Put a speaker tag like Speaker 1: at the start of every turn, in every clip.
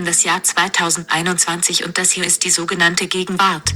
Speaker 1: das Jahr 2021 und das hier ist die sogenannte Gegenwart.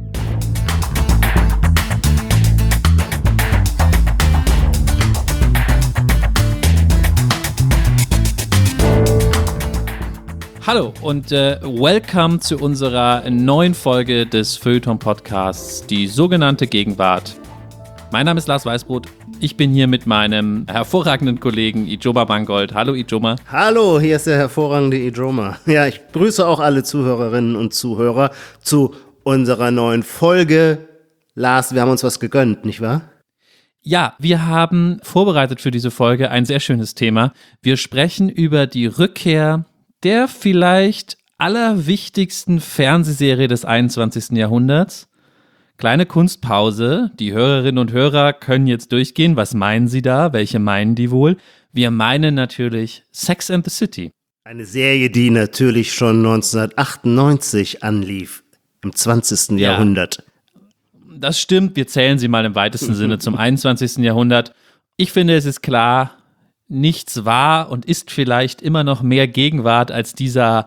Speaker 2: Hallo und welcome zu unserer neuen Folge des Feuilleton-Podcasts, die sogenannte Gegenwart. Mein Name ist Lars Weißbrot. Ich bin hier mit meinem hervorragenden Kollegen Ijoma Mangold. Hallo Ijoma.
Speaker 3: Hallo, hier ist der hervorragende Ijoma. Ja, ich grüße auch alle Zuhörerinnen und Zuhörer zu unserer neuen Folge. Lars, wir haben uns was gegönnt, nicht wahr?
Speaker 2: Ja, wir haben vorbereitet für diese Folge ein sehr schönes Thema. Wir sprechen über die Rückkehr der vielleicht allerwichtigsten Fernsehserie des 21. Jahrhunderts. Kleine Kunstpause. Die Hörerinnen und Hörer können jetzt durchgehen. Was meinen sie da? Welche meinen die wohl? Wir meinen natürlich Sex and the City.
Speaker 3: Eine Serie, die natürlich schon 1998 anlief, im 20. Jahrhundert.
Speaker 2: Das stimmt, wir zählen sie mal im weitesten Sinne zum 21. Jahrhundert. Ich finde, es ist klar, nichts war und ist vielleicht immer noch mehr Gegenwart als dieser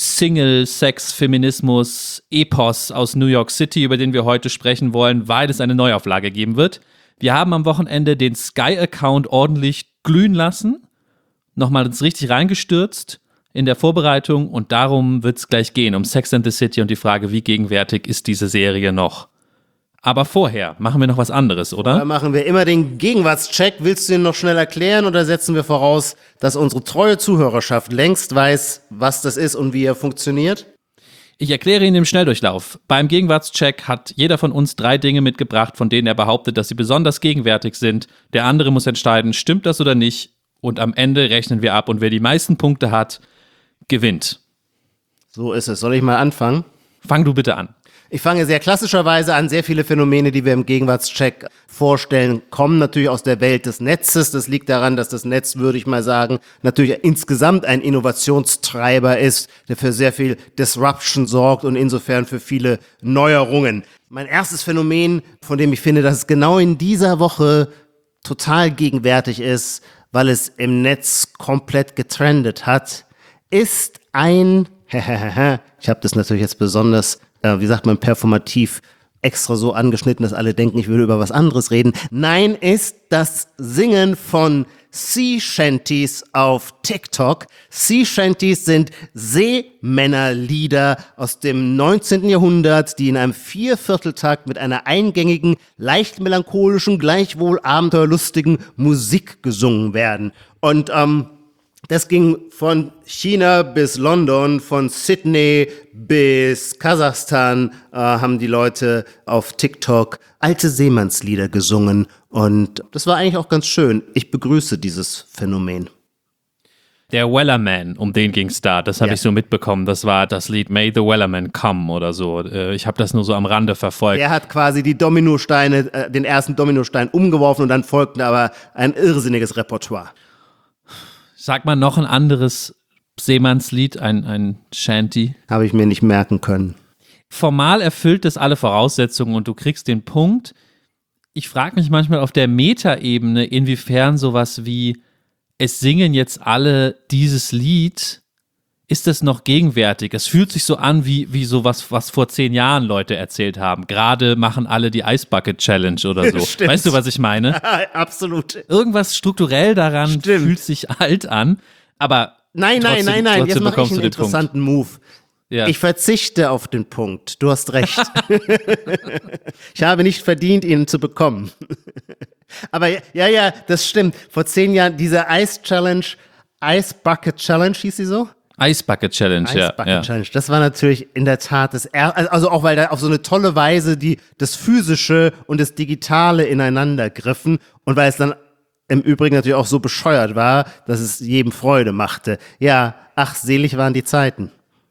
Speaker 2: Single-Sex-Feminismus-Epos aus New York City, über den wir heute sprechen wollen, weil es eine Neuauflage geben wird. Wir haben am Wochenende den Sky-Account ordentlich glühen lassen, nochmal uns richtig reingestürzt in der Vorbereitung und darum wird es gleich gehen, um Sex and the City und die Frage, wie gegenwärtig ist diese Serie noch. Aber vorher machen wir noch was anderes, oder?
Speaker 3: Da machen wir immer den Gegenwartscheck. Willst du ihn noch schnell erklären oder setzen wir voraus, dass unsere treue Zuhörerschaft längst weiß, was das ist und wie er funktioniert?
Speaker 2: Ich erkläre ihn im Schnelldurchlauf. Beim Gegenwartscheck hat jeder von uns 3 Dinge mitgebracht, von denen er behauptet, dass sie besonders gegenwärtig sind. Der andere muss entscheiden, stimmt das oder nicht? Und am Ende rechnen wir ab und wer die meisten Punkte hat, gewinnt.
Speaker 3: So ist es. Soll ich mal anfangen?
Speaker 2: Fang du bitte an.
Speaker 3: Ich fange sehr klassischerweise an. Sehr viele Phänomene, die wir im Gegenwartscheck vorstellen, kommen natürlich aus der Welt des Netzes. Das liegt daran, dass das Netz, würde ich mal sagen, natürlich insgesamt ein Innovationstreiber ist, der für sehr viel Disruption sorgt und insofern für viele Neuerungen. Mein erstes Phänomen, von dem ich finde, dass es genau in dieser Woche total gegenwärtig ist, weil es im Netz komplett getrendet hat, ist ein, ich habe das natürlich jetzt besonders performativ extra so angeschnitten, dass alle denken, ich würde über was anderes reden. Nein, ist das Singen von Sea Shanties auf TikTok. Sea Shanties sind Seemännerlieder aus dem 19. Jahrhundert, die in einem 4/4-Takt mit einer eingängigen, leicht melancholischen, gleichwohl abenteuerlustigen Musik gesungen werden. Und das ging von China bis London, von Sydney bis Kasachstan, haben die Leute auf TikTok alte Seemannslieder gesungen. Und das war eigentlich auch ganz schön. Ich begrüße dieses Phänomen.
Speaker 2: Der Wellerman, um den ging's da, das habe ich so mitbekommen. Das war das Lied May the Wellerman Come oder so. Ich habe das nur so am Rande verfolgt.
Speaker 3: Er hat quasi die Dominosteine, den ersten Dominostein umgeworfen und dann folgte aber ein irrsinniges Repertoire.
Speaker 2: Sag mal noch ein anderes Seemannslied, ein Shanty.
Speaker 3: Habe ich mir nicht merken können.
Speaker 2: Formal erfüllt es alle Voraussetzungen und du kriegst den Punkt. Ich frage mich manchmal auf der Metaebene, inwiefern sowas wie es singen jetzt alle dieses Lied, ist das noch gegenwärtig? Es fühlt sich so an wie sowas, was vor 10 Jahren Leute erzählt haben. Gerade machen alle die Ice Bucket Challenge oder so.
Speaker 3: Stimmt.
Speaker 2: Weißt du, was ich meine?
Speaker 3: Absolut.
Speaker 2: Irgendwas strukturell daran fühlt sich alt an, aber
Speaker 3: Nein, jetzt mache ich einen interessanten Move.
Speaker 2: Ja.
Speaker 3: Ich verzichte auf den Punkt. Du hast recht. Ich habe nicht verdient, ihn zu bekommen. Aber ja, das stimmt. Vor 10 Jahren, diese Ice Bucket Challenge, hieß sie so?
Speaker 2: Ice Bucket Challenge,
Speaker 3: Challenge. Das war natürlich in der Tat also auch weil da auf so eine tolle Weise das Physische und das Digitale ineinander griffen und weil es dann im Übrigen natürlich auch so bescheuert war, dass es jedem Freude machte. Ja, ach, selig waren die Zeiten.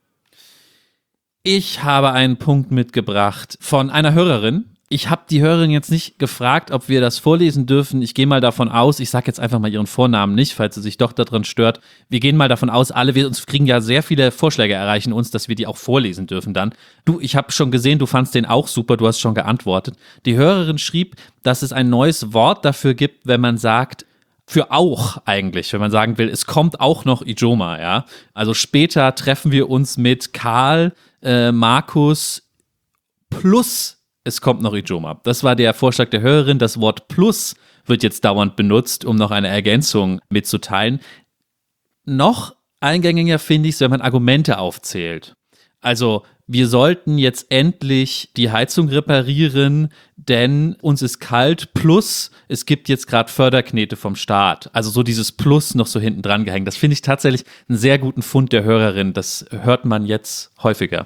Speaker 2: Ich habe einen Punkt mitgebracht von einer Hörerin. Ich habe die Hörerin jetzt nicht gefragt, ob wir das vorlesen dürfen. Ich gehe mal davon aus, ich sage jetzt einfach mal ihren Vornamen nicht, falls sie sich doch daran stört. Wir gehen mal davon aus, wir kriegen ja sehr viele Vorschläge erreichen uns, dass wir die auch vorlesen dürfen dann. Du, ich habe schon gesehen, du fandst den auch super, du hast schon geantwortet. Die Hörerin schrieb, dass es ein neues Wort dafür gibt, wenn man sagt, für auch eigentlich, wenn man sagen will, es kommt auch noch Ijoma, ja. Also später treffen wir uns mit Karl, Markus plus es kommt noch Ijoma. Das war der Vorschlag der Hörerin. Das Wort plus wird jetzt dauernd benutzt, um noch eine Ergänzung mitzuteilen. Noch eingängiger finde ich es, wenn man Argumente aufzählt. Also wir sollten jetzt endlich die Heizung reparieren, denn uns ist kalt, plus es gibt jetzt gerade Förderknete vom Staat. Also so dieses Plus noch so hinten dran gehängt. Das finde ich tatsächlich einen sehr guten Fund der Hörerin. Das hört man jetzt häufiger.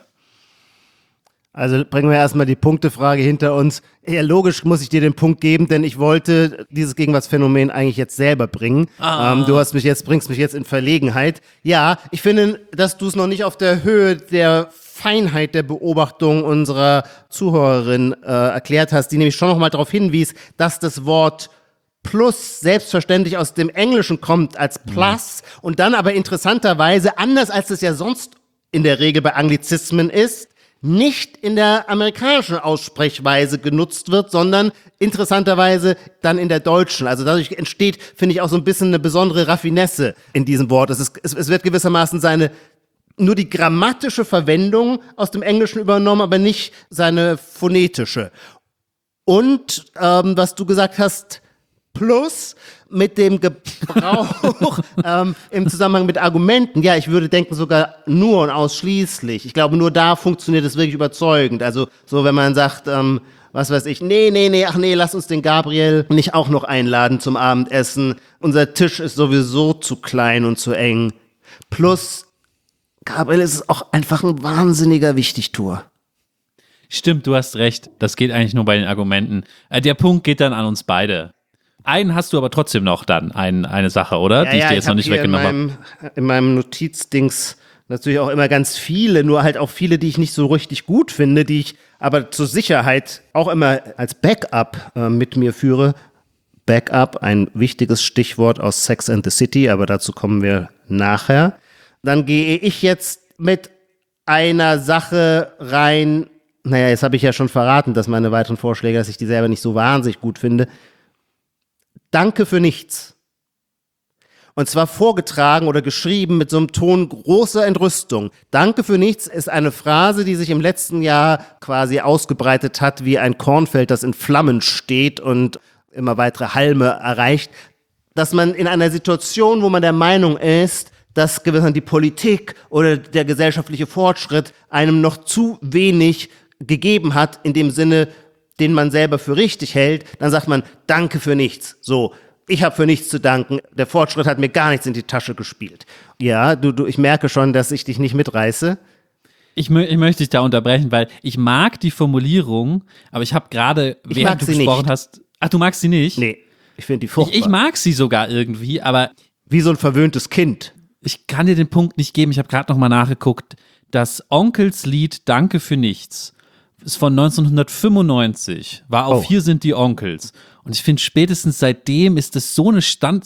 Speaker 3: Also bringen wir erstmal die Punktefrage hinter uns. Ja, logisch muss ich dir den Punkt geben, denn ich wollte dieses Gegenwartsphänomen eigentlich jetzt selber bringen. Du bringst mich jetzt in Verlegenheit. Ja, ich finde, dass du es noch nicht auf der Höhe der Feinheit der Beobachtung unserer Zuhörerin erklärt hast, die nämlich schon noch mal darauf hinwies, dass das Wort Plus selbstverständlich aus dem Englischen kommt als Plus und dann aber interessanterweise, anders als es ja sonst in der Regel bei Anglizismen ist, nicht in der amerikanischen Aussprechweise genutzt wird, sondern interessanterweise dann in der deutschen. Also dadurch entsteht, finde ich, auch so ein bisschen eine besondere Raffinesse in diesem Wort. Es wird gewissermaßen nur die grammatische Verwendung aus dem Englischen übernommen, aber nicht seine phonetische. Und was du gesagt hast, plus mit dem Gebrauch im Zusammenhang mit Argumenten. Ja, ich würde denken sogar nur und ausschließlich. Ich glaube, nur da funktioniert es wirklich überzeugend. Also so, wenn man sagt, was weiß ich, nee, lass uns den Gabriel nicht auch noch einladen zum Abendessen. Unser Tisch ist sowieso zu klein und zu eng. Plus, Gabriel ist auch einfach ein wahnsinniger Wichtigtuer.
Speaker 2: Stimmt, du hast recht. Das geht eigentlich nur bei den Argumenten. Der Punkt geht dann an uns beide. Einen hast du aber trotzdem noch dann, eine Sache, oder? Die ich dir jetzt noch nicht weggenommen habe.
Speaker 3: In meinem Notizdings natürlich auch immer ganz viele, nur halt auch viele, die ich nicht so richtig gut finde, die ich aber zur Sicherheit auch immer als Backup mit mir führe. Backup, ein wichtiges Stichwort aus Sex and the City, aber dazu kommen wir nachher. Dann gehe ich jetzt mit einer Sache rein. Naja, jetzt habe ich ja schon verraten, dass meine weiteren Vorschläge, dass ich die selber nicht so wahnsinnig gut finde. Danke für nichts. Und zwar vorgetragen oder geschrieben mit so einem Ton großer Entrüstung. Danke für nichts ist eine Phrase, die sich im letzten Jahr quasi ausgebreitet hat wie ein Kornfeld, das in Flammen steht und immer weitere Halme erreicht. Dass man in einer Situation, wo man der Meinung ist, dass gewissermaßen die Politik oder der gesellschaftliche Fortschritt einem noch zu wenig gegeben hat, in dem Sinne, den man selber für richtig hält, dann sagt man, danke für nichts. So, ich habe für nichts zu danken, der Fortschritt hat mir gar nichts in die Tasche gespielt. Ja, ich merke schon, dass ich dich nicht mitreiße.
Speaker 2: Ich möchte dich da unterbrechen, weil ich mag die Formulierung, aber ich habe gerade, während du gesprochen hast, ach, du magst sie nicht?
Speaker 3: Nee, ich finde die furchtbar.
Speaker 2: Ich mag sie sogar irgendwie, aber
Speaker 3: wie so ein verwöhntes Kind.
Speaker 2: Ich kann dir den Punkt nicht geben, ich habe gerade nochmal nachgeguckt, das Onkelslied Danke für nichts ist von 1995, war auf Hier sind die Onkels. Und ich finde, spätestens seitdem ist das so eine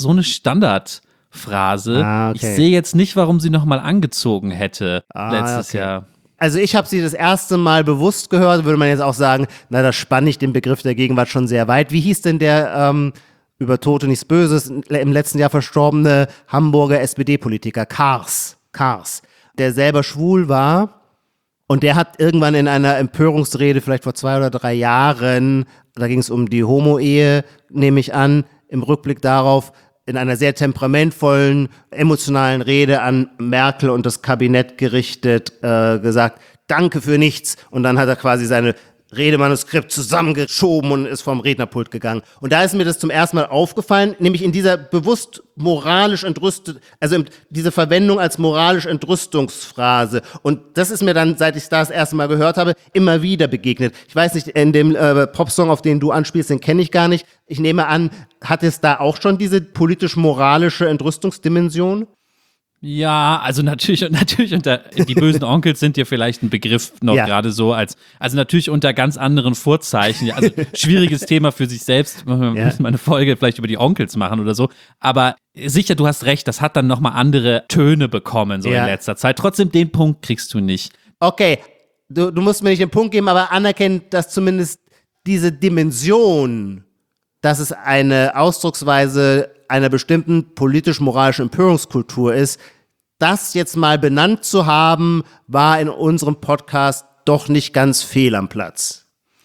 Speaker 2: Standardphrase. Okay. Ich sehe jetzt nicht, warum sie nochmal angezogen hätte letztes Jahr.
Speaker 3: Also ich habe sie das erste Mal bewusst gehört, würde man jetzt auch sagen, na, da spanne ich den Begriff der Gegenwart schon sehr weit. Wie hieß denn der über Tote nichts Böses im letzten Jahr verstorbene Hamburger SPD-Politiker Kars, der selber schwul war? Und der hat irgendwann in einer Empörungsrede, vielleicht vor 2 oder 3 Jahren, da ging es um die Homo-Ehe, nehme ich an, im Rückblick darauf, in einer sehr temperamentvollen, emotionalen Rede an Merkel und das Kabinett gerichtet, gesagt, danke für nichts. Und dann hat er quasi seine Redemanuskript zusammengeschoben und ist vom Rednerpult gegangen. Und da ist mir das zum ersten Mal aufgefallen, nämlich in dieser bewusst moralisch entrüstet, also diese Verwendung als moralisch Entrüstungsphrase. Und das ist mir dann, seit ich das erste Mal gehört habe, immer wieder begegnet. Ich weiß nicht, in dem Popsong, auf den du anspielst, den kenne ich gar nicht. Ich nehme an, hat es da auch schon diese politisch-moralische Entrüstungsdimension?
Speaker 2: Ja, also natürlich unter, die bösen Onkels sind dir vielleicht ein Begriff noch gerade so also natürlich unter ganz anderen Vorzeichen. Ja, also schwieriges Thema für sich selbst. Wir müssen mal eine Folge vielleicht über die Onkels machen oder so. Aber sicher, du hast recht, das hat dann nochmal andere Töne bekommen so in letzter Zeit. Trotzdem, den Punkt kriegst du nicht.
Speaker 3: Okay, du musst mir nicht den Punkt geben, aber anerkennen, dass zumindest diese Dimension dass es eine Ausdrucksweise einer bestimmten politisch-moralischen Empörungskultur ist. Das jetzt mal benannt zu haben, war in unserem Podcast doch nicht ganz fehl am Platz.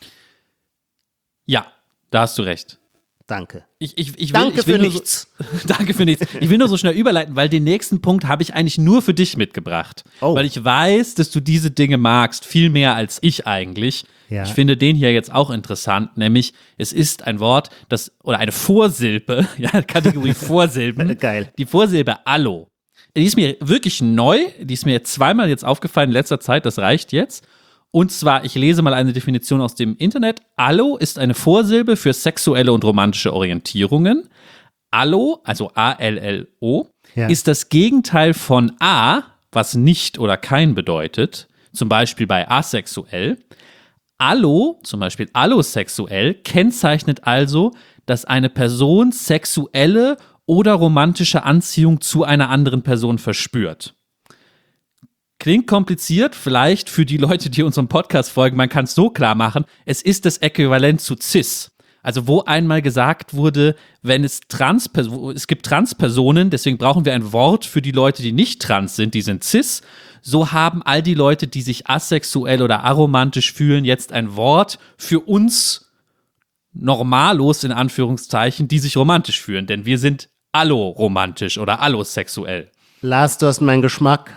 Speaker 2: Ja, da hast du recht.
Speaker 3: Danke.
Speaker 2: Danke für nichts. Ich will nur so schnell überleiten, weil den nächsten Punkt habe ich eigentlich nur für dich mitgebracht.
Speaker 3: Oh.
Speaker 2: Weil ich weiß, dass du diese Dinge magst, viel mehr als ich eigentlich.
Speaker 3: Ja.
Speaker 2: Ich finde den hier jetzt auch interessant, nämlich es ist ein Wort, oder eine Vorsilbe, ja, Kategorie Vorsilben.
Speaker 3: Geil.
Speaker 2: Die Vorsilbe Allo. Die ist mir wirklich neu, die ist mir zweimal jetzt aufgefallen in letzter Zeit, das reicht jetzt. Und zwar, ich lese mal eine Definition aus dem Internet. Allo ist eine Vorsilbe für sexuelle und romantische Orientierungen. Allo, also A-L-L-O, ist das Gegenteil von A, was nicht oder kein bedeutet, zum Beispiel bei asexuell. Allo, zum Beispiel allosexuell, kennzeichnet also, dass eine Person sexuelle oder romantische Anziehung zu einer anderen Person verspürt. Klingt kompliziert, vielleicht für die Leute, die unserem Podcast folgen, man kann es so klar machen, es ist das Äquivalent zu cis. Also wo einmal gesagt wurde, es gibt Transpersonen, deswegen brauchen wir ein Wort für die Leute, die nicht trans sind, die sind cis, so haben all die Leute, die sich asexuell oder aromantisch fühlen, jetzt ein Wort für uns Normalos in Anführungszeichen, die sich romantisch fühlen, denn wir sind alloromantisch oder allosexuell.
Speaker 3: Lars, du hast meinen Geschmack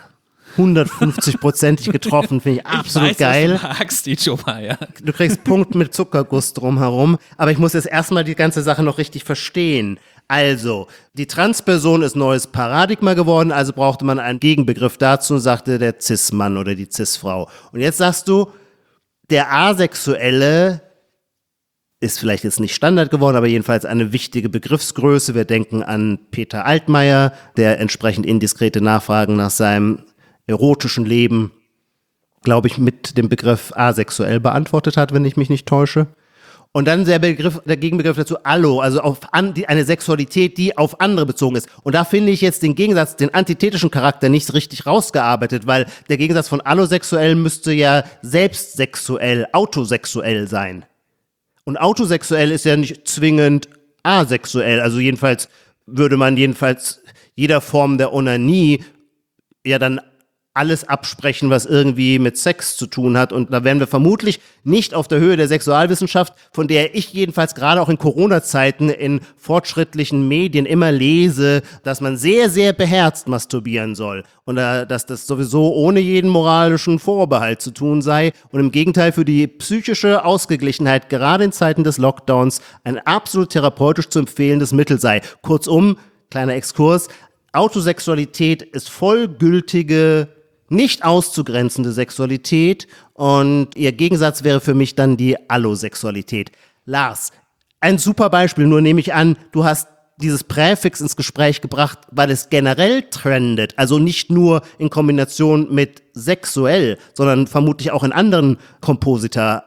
Speaker 3: 150%ig getroffen, finde ich absolut geil.
Speaker 2: Was du magst, Ichoma, ja.
Speaker 3: Du kriegst Punkt mit Zuckerguss drumherum, aber ich muss jetzt erstmal die ganze Sache noch richtig verstehen. Also, die Transperson ist neues Paradigma geworden, also brauchte man einen Gegenbegriff dazu, sagte der Cis-Mann oder die Cis-Frau. Und jetzt sagst du, der Asexuelle ist vielleicht jetzt nicht Standard geworden, aber jedenfalls eine wichtige Begriffsgröße. Wir denken an Peter Altmaier, der entsprechend indiskrete Nachfragen nach seinem erotischen Leben, glaube ich, mit dem Begriff asexuell beantwortet hat, wenn ich mich nicht täusche. Und dann der Gegenbegriff dazu Allo, also eine Sexualität, die auf andere bezogen ist. Und da finde ich jetzt den Gegensatz, den antithetischen Charakter nicht richtig rausgearbeitet, weil der Gegensatz von allosexuell müsste ja selbstsexuell, autosexuell sein. Und autosexuell ist ja nicht zwingend asexuell. Also jedenfalls würde man jeder Form der Onanie ja dann alles absprechen, was irgendwie mit Sex zu tun hat. Und da wären wir vermutlich nicht auf der Höhe der Sexualwissenschaft, von der ich jedenfalls gerade auch in Corona-Zeiten in fortschrittlichen Medien immer lese, dass man sehr, sehr beherzt masturbieren soll. Und dass das sowieso ohne jeden moralischen Vorbehalt zu tun sei. Und im Gegenteil für die psychische Ausgeglichenheit, gerade in Zeiten des Lockdowns, ein absolut therapeutisch zu empfehlendes Mittel sei. Kurzum, kleiner Exkurs, Autosexualität ist vollgültige, nicht auszugrenzende Sexualität und ihr Gegensatz wäre für mich dann die Allosexualität. Lars, ein super Beispiel, nur nehme ich an, du hast dieses Präfix ins Gespräch gebracht, weil es generell trendet, also nicht nur in Kombination mit sexuell, sondern vermutlich auch in anderen Komposita,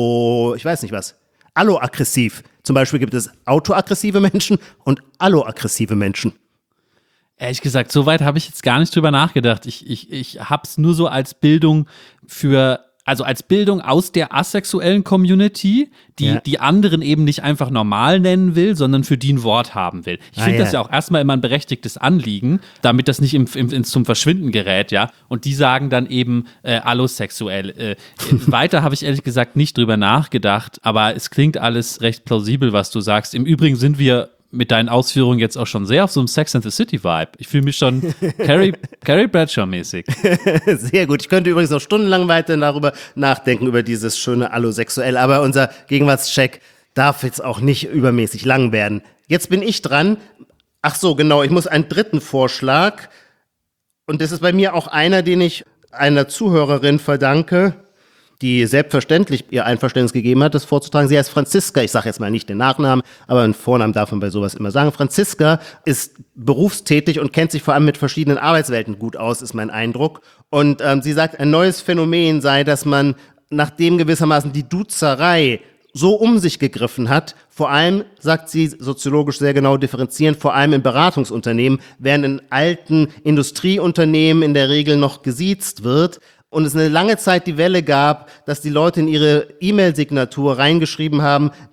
Speaker 3: alloaggressiv. Zum Beispiel gibt es autoaggressive Menschen und alloaggressive Menschen.
Speaker 2: Ehrlich gesagt, so weit habe ich jetzt gar nicht drüber nachgedacht. Ich habe es nur so als Bildung als Bildung aus der asexuellen Community, die anderen eben nicht einfach normal nennen will, sondern für die ein Wort haben will. Ich finde das ja auch erstmal immer ein berechtigtes Anliegen, damit das nicht zum Verschwinden gerät, ja. Und die sagen dann eben allosexuell. Weiter habe ich ehrlich gesagt nicht drüber nachgedacht, aber es klingt alles recht plausibel, was du sagst. Im Übrigen sind wir mit deinen Ausführungen jetzt auch schon sehr auf so einem Sex and the City Vibe. Ich fühle mich schon Carrie Bradshaw-mäßig.
Speaker 3: Sehr gut. Ich könnte übrigens noch stundenlang weiter darüber nachdenken, über dieses schöne Allosexuell. Aber unser Gegenwartscheck darf jetzt auch nicht übermäßig lang werden. Jetzt bin ich dran. Ach so, genau. Ich muss einen dritten Vorschlag. Und das ist bei mir auch einer, den ich einer Zuhörerin verdanke, die selbstverständlich ihr Einverständnis gegeben hat, das vorzutragen. Sie heißt Franziska, ich sage jetzt mal nicht den Nachnamen, aber einen Vornamen darf man bei sowas immer sagen. Franziska ist berufstätig und kennt sich vor allem mit verschiedenen Arbeitswelten gut aus, ist mein Eindruck. Und sie sagt, ein neues Phänomen sei, dass man, nachdem gewissermaßen die Duzerei so um sich gegriffen hat, vor allem, sagt sie, soziologisch sehr genau differenzieren, vor allem in Beratungsunternehmen, während in alten Industrieunternehmen in der Regel noch gesiezt wird, und es eine lange Zeit die Welle gab, dass die Leute in ihre E-Mail-Signatur reingeschrieben haben,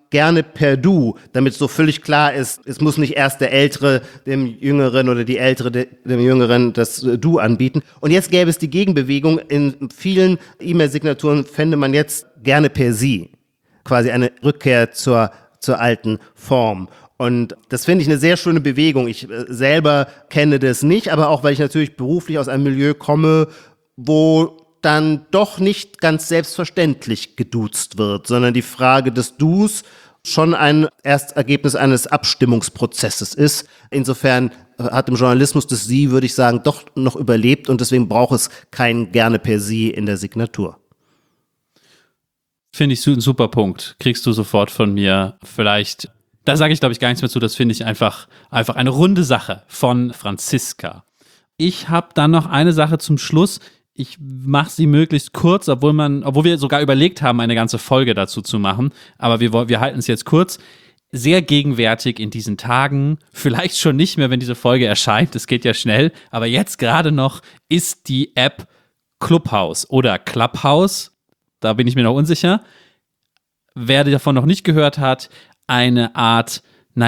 Speaker 3: gerne per Du, damit so völlig klar ist, es muss nicht erst der Ältere dem Jüngeren oder die Ältere dem Jüngeren das Du anbieten. Und jetzt gäbe es die Gegenbewegung. In vielen E-Mail-Signaturen fände man jetzt gerne per Sie. Quasi eine Rückkehr zur alten Form. Und das finde ich eine sehr schöne Bewegung. Ich selber kenne das nicht, aber auch, weil ich natürlich beruflich aus einem Milieu komme, wo dann doch nicht ganz selbstverständlich geduzt wird, sondern die Frage des Dus schon ein Erstergebnis eines Abstimmungsprozesses ist. Insofern hat im Journalismus das Sie, würde ich sagen, doch noch überlebt und deswegen braucht es kein gerne per Sie in der Signatur.
Speaker 2: Finde ich ein super Punkt. Kriegst du sofort von mir. Vielleicht, da sage ich glaube ich gar nichts mehr zu, das finde ich einfach eine runde Sache von Franziska. Ich habe dann noch eine Sache zum Schluss. Ich mache sie möglichst kurz, obwohl wir sogar überlegt haben, eine ganze Folge dazu zu machen. Aber wir halten es jetzt kurz. Sehr gegenwärtig in diesen Tagen, vielleicht schon nicht mehr, wenn diese Folge erscheint, es geht ja schnell, aber jetzt gerade noch ist die App Clubhouse oder Clubhouse, da bin ich mir noch unsicher. Wer davon noch nicht gehört hat, eine Art,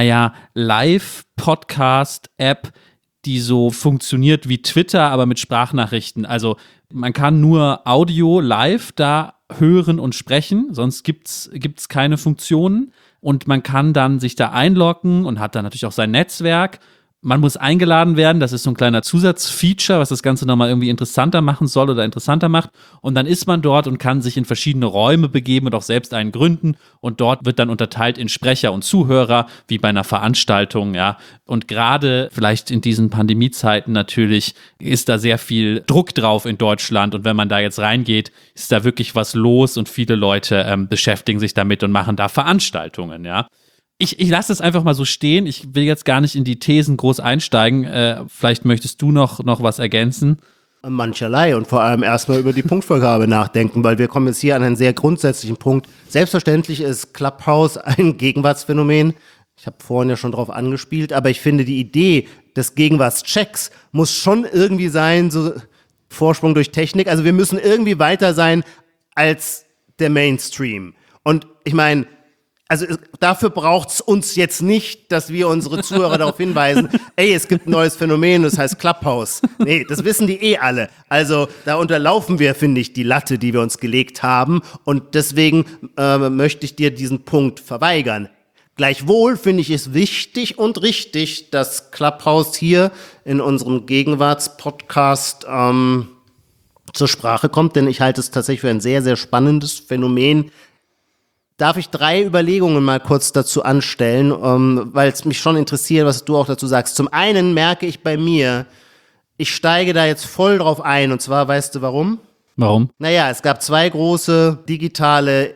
Speaker 2: Live-Podcast-App, die so funktioniert wie Twitter, aber mit Sprachnachrichten. Also man kann nur Audio live da hören und sprechen, sonst gibt's keine Funktionen. Und man kann dann sich da einloggen und hat dann natürlich auch sein Netzwerk. Man muss eingeladen werden, das ist so ein kleiner Zusatzfeature, was das Ganze nochmal irgendwie interessanter machen soll oder interessanter macht. Und dann ist man dort und kann sich in verschiedene Räume begeben und auch selbst einen gründen. Und dort wird dann unterteilt in Sprecher und Zuhörer, wie bei einer Veranstaltung, ja. Und gerade vielleicht in diesen Pandemiezeiten natürlich ist da sehr viel Druck drauf in Deutschland. Und wenn man da jetzt reingeht, ist da wirklich was los und viele Leute beschäftigen sich damit und machen da Veranstaltungen, ja. Ich lasse es einfach mal so stehen. Ich will jetzt gar nicht in die Thesen groß einsteigen. Vielleicht möchtest du noch was ergänzen.
Speaker 3: Mancherlei und vor allem erstmal über die Punktvergabe nachdenken, weil wir kommen jetzt hier an einen sehr grundsätzlichen Punkt. Selbstverständlich ist Clubhouse ein Gegenwartsphänomen. Ich habe vorhin ja schon drauf angespielt, aber ich finde, die Idee des Gegenwartschecks muss schon irgendwie sein, so Vorsprung durch Technik. Also wir müssen irgendwie weiter sein als der Mainstream. Und ich meine, also dafür braucht's uns jetzt nicht, dass wir unsere Zuhörer darauf hinweisen, ey, es gibt ein neues Phänomen, das heißt Clubhouse. Nee, das wissen die alle. Also da unterlaufen wir, finde ich, die Latte, die wir uns gelegt haben. Und deswegen möchte ich dir diesen Punkt verweigern. Gleichwohl finde ich es wichtig und richtig, dass Clubhouse hier in unserem Gegenwartspodcast zur Sprache kommt, denn ich halte es tatsächlich für ein sehr, sehr spannendes Phänomen. Darf ich 3 Überlegungen mal kurz dazu anstellen, weil es mich schon interessiert, was du auch dazu sagst. Zum einen merke ich bei mir, ich steige da jetzt voll drauf ein, und zwar, weißt du warum?
Speaker 2: Warum?
Speaker 3: Naja, es gab 2 große digitale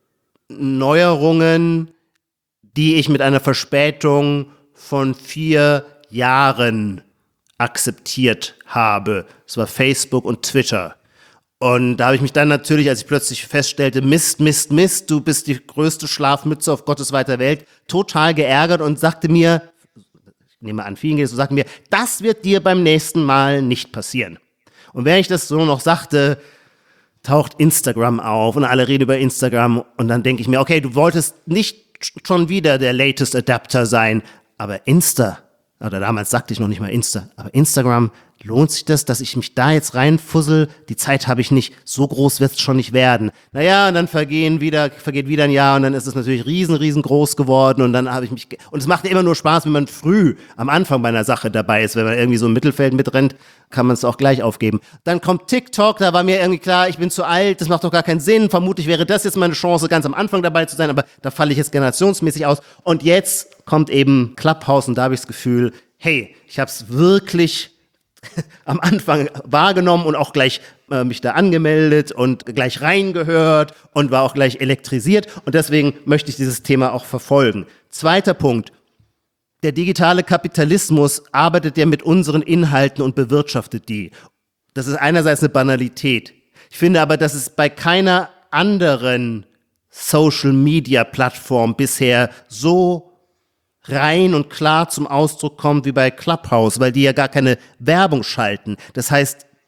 Speaker 3: Neuerungen, die ich mit einer Verspätung von 4 Jahren akzeptiert habe. Das war Facebook und Twitter. Und da habe ich mich dann natürlich, als ich plötzlich feststellte, Mist, du bist die größte Schlafmütze auf Gottes weiter Welt, total geärgert und sagte mir, ich nehme an, vielen geht es so, sagte mir, das wird dir beim nächsten Mal nicht passieren. Und während ich das so noch sagte, taucht Instagram auf und alle reden über Instagram und dann denke ich mir, okay, du wolltest nicht schon wieder der latest Adapter sein, aber oder damals sagte ich noch nicht mal aber Instagram, lohnt sich das, dass ich mich da jetzt reinfussel? Die Zeit habe ich nicht, so groß wird es schon nicht werden. Naja, und dann vergeht wieder ein Jahr und dann ist es natürlich riesengroß geworden und dann habe ich mich, und es macht immer nur Spaß, wenn man früh am Anfang bei einer Sache dabei ist, wenn man irgendwie so im Mittelfeld mitrennt, kann man es auch gleich aufgeben. Dann kommt TikTok, da war mir irgendwie klar, ich bin zu alt, das macht doch gar keinen Sinn, vermutlich wäre das jetzt meine Chance, ganz am Anfang dabei zu sein, aber da falle ich jetzt generationsmäßig aus. Und jetzt kommt eben Clubhouse und da habe ich das Gefühl, hey, ich habe es wirklich am Anfang wahrgenommen und auch gleich mich da angemeldet und gleich reingehört und war auch gleich elektrisiert und deswegen möchte ich dieses Thema auch verfolgen. Zweiter Punkt. Der digitale Kapitalismus arbeitet ja mit unseren Inhalten und bewirtschaftet die. Das ist einerseits eine Banalität. Ich finde aber, dass es bei keiner anderen Social-Media-Plattform bisher so rein und klar zum Ausdruck kommt wie bei Clubhouse, weil die ja gar keine Werbung schalten. Das heißt,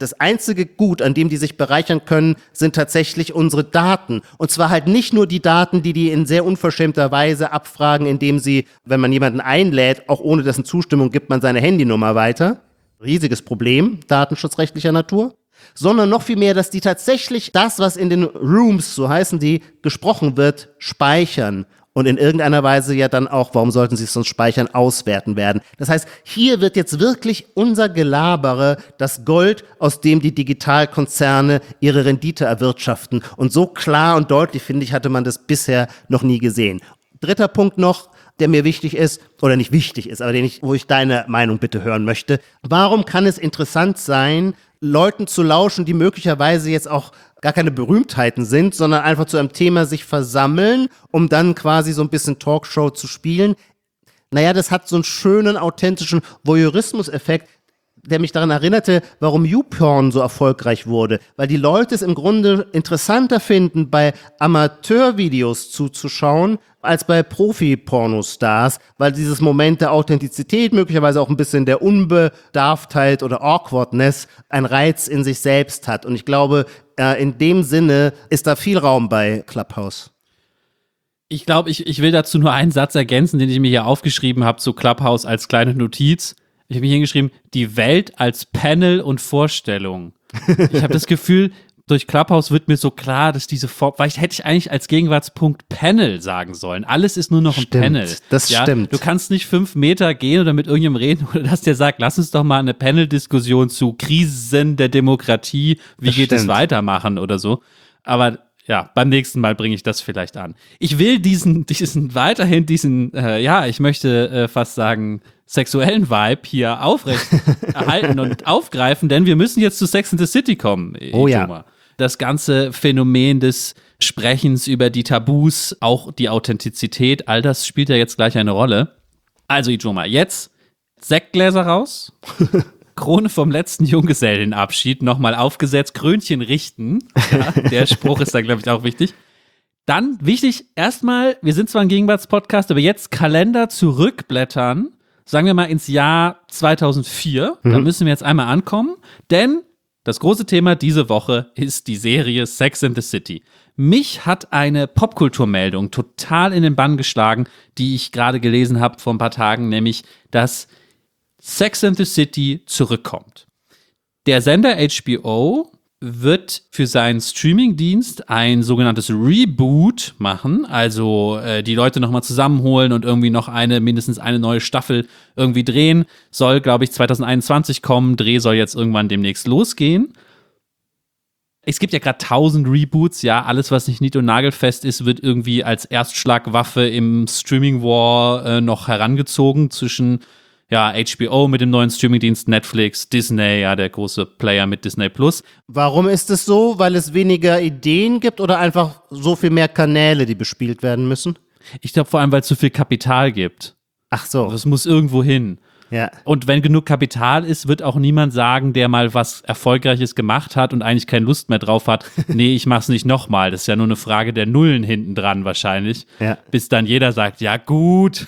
Speaker 3: das einzige Gut, an dem die sich bereichern können, sind tatsächlich unsere Daten. Und zwar halt nicht nur die Daten, die in sehr unverschämter Weise abfragen, indem sie, wenn man jemanden einlädt, auch ohne dessen Zustimmung gibt man seine Handynummer weiter. Riesiges Problem, datenschutzrechtlicher Natur. Sondern noch viel mehr, dass die tatsächlich das, was in den Rooms, so heißen die, gesprochen wird, speichern. Und in irgendeiner Weise ja dann auch, warum sollten sie es sonst speichern, auswerten werden. Das heißt, hier wird jetzt wirklich unser Gelabere das Gold, aus dem die Digitalkonzerne ihre Rendite erwirtschaften. Und so klar und deutlich, finde ich, hatte man das bisher noch nie gesehen. Dritter Punkt noch, der mir wichtig ist, oder nicht wichtig ist, aber wo ich deine Meinung bitte hören möchte. Warum kann es interessant sein, Leuten zu lauschen, die möglicherweise jetzt auch gar keine Berühmtheiten sind, sondern einfach zu einem Thema sich versammeln, um dann quasi so ein bisschen Talkshow zu spielen? Naja, das hat so einen schönen, authentischen Voyeurismus-Effekt, der mich daran erinnerte, warum YouPorn so erfolgreich wurde. Weil die Leute es im Grunde interessanter finden, bei Amateurvideos zuzuschauen, als bei Profi-Pornostars, weil dieses Moment der Authentizität, möglicherweise auch ein bisschen der Unbedarftheit oder Awkwardness, einen Reiz in sich selbst hat. Und ich glaube, in dem Sinne ist da viel Raum bei Clubhouse.
Speaker 2: Ich glaube, ich will dazu nur einen Satz ergänzen, den ich mir hier aufgeschrieben habe zu Clubhouse als kleine Notiz. Ich habe mir hingeschrieben, die Welt als Panel und Vorstellung. Ich habe das Gefühl, durch Clubhouse wird mir so klar, dass vielleicht hätte ich eigentlich als Gegenwartspunkt Panel sagen sollen. Alles ist nur noch ein Panel.
Speaker 3: Das stimmt.
Speaker 2: Du kannst nicht 5 Meter gehen oder mit irgendjemandem reden oder dass der sagt, lass uns doch mal eine Panel-Diskussion zu Krisen der Demokratie, wie geht es weitermachen oder so. Aber ja, beim nächsten Mal bringe ich das vielleicht an. Ich will ich möchte fast sagen, sexuellen Vibe hier aufrecht erhalten und aufgreifen, denn wir müssen jetzt zu Sex and the City kommen.
Speaker 3: Oh ja.
Speaker 2: Das ganze Phänomen des Sprechens über die Tabus, auch die Authentizität, all das spielt ja jetzt gleich eine Rolle. Also Ijoma, jetzt Sektgläser raus, Krone vom letzten Junggesellenabschied nochmal aufgesetzt, Krönchen richten. Ja, der Spruch ist da, glaube ich, auch wichtig. Dann wichtig, erstmal, wir sind zwar ein Gegenwartspodcast, aber jetzt Kalender zurückblättern, sagen wir mal ins Jahr 2004. Da müssen wir jetzt einmal ankommen, denn das große Thema diese Woche ist die Serie Sex and the City. Mich hat eine Popkulturmeldung total in den Bann geschlagen, die ich gerade gelesen habe vor ein paar Tagen, nämlich, dass Sex and the City zurückkommt. Der Sender HBO wird für seinen Streamingdienst ein sogenanntes Reboot machen, also die Leute nochmal zusammenholen und irgendwie noch mindestens eine neue Staffel irgendwie drehen. Soll, glaube ich, 2021 kommen. Dreh soll jetzt irgendwann demnächst losgehen. Es gibt ja gerade 1000 Reboots, ja, alles, was nicht nied- und nagelfest ist, wird irgendwie als Erstschlagwaffe im Streaming-War noch herangezogen zwischen HBO mit dem neuen Streamingdienst, Netflix, Disney, ja, der große Player mit Disney Plus.
Speaker 3: Warum ist es so? Weil es weniger Ideen gibt oder einfach so viel mehr Kanäle, die bespielt werden müssen?
Speaker 2: Ich glaube vor allem, weil es so viel Kapital gibt.
Speaker 3: Ach so.
Speaker 2: Das muss irgendwo hin.
Speaker 3: Ja.
Speaker 2: Und wenn genug Kapital ist, wird auch niemand sagen, der mal was Erfolgreiches gemacht hat und eigentlich keine Lust mehr drauf hat, nee, ich mach's nicht nochmal. Das ist ja nur eine Frage der Nullen hinten dran wahrscheinlich.
Speaker 3: Ja.
Speaker 2: Bis dann jeder sagt, ja gut,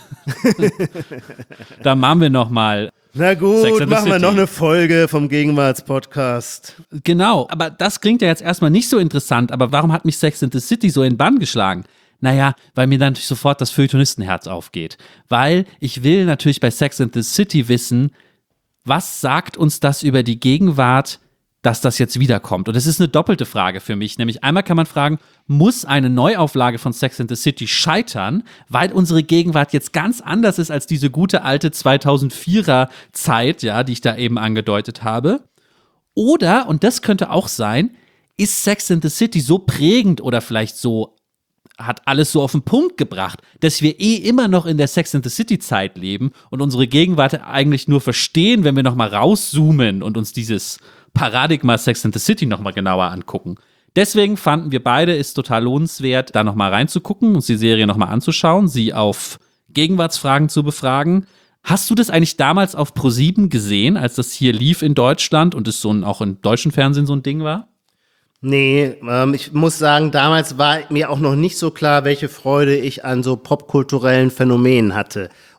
Speaker 2: dann machen wir nochmal.
Speaker 3: Na gut, machen wir noch eine Folge vom Gegenwartspodcast.
Speaker 2: Genau, aber das klingt ja jetzt erstmal nicht so interessant, aber warum hat mich Sex and the City so in den Bann geschlagen? Naja, weil mir dann natürlich sofort das Feuilletonistenherz aufgeht. Weil ich will natürlich bei Sex and the City wissen, was sagt uns das über die Gegenwart, dass das jetzt wiederkommt? Und das ist eine doppelte Frage für mich. Nämlich einmal kann man fragen, muss eine Neuauflage von Sex and the City scheitern, weil unsere Gegenwart jetzt ganz anders ist als diese gute alte 2004er Zeit, ja, die ich da eben angedeutet habe? Oder, und das könnte auch sein, ist Sex and the City so prägend oder vielleicht so hat alles so auf den Punkt gebracht, dass wir immer noch in der Sex and the City Zeit leben und unsere Gegenwart eigentlich nur verstehen, wenn wir nochmal rauszoomen und uns dieses Paradigma Sex and the City nochmal genauer angucken. Deswegen fanden wir beide, ist total lohnenswert, da nochmal reinzugucken, uns die Serie nochmal anzuschauen, sie auf Gegenwartsfragen zu befragen. Hast du das eigentlich damals auf ProSieben gesehen, als das hier lief in Deutschland und es auch im deutschen Fernsehen so ein Ding war?
Speaker 3: Nee, ich muss sagen, damals war mir auch noch nicht so klar, welche Freude ich an so popkulturellen Phänomenen hatte.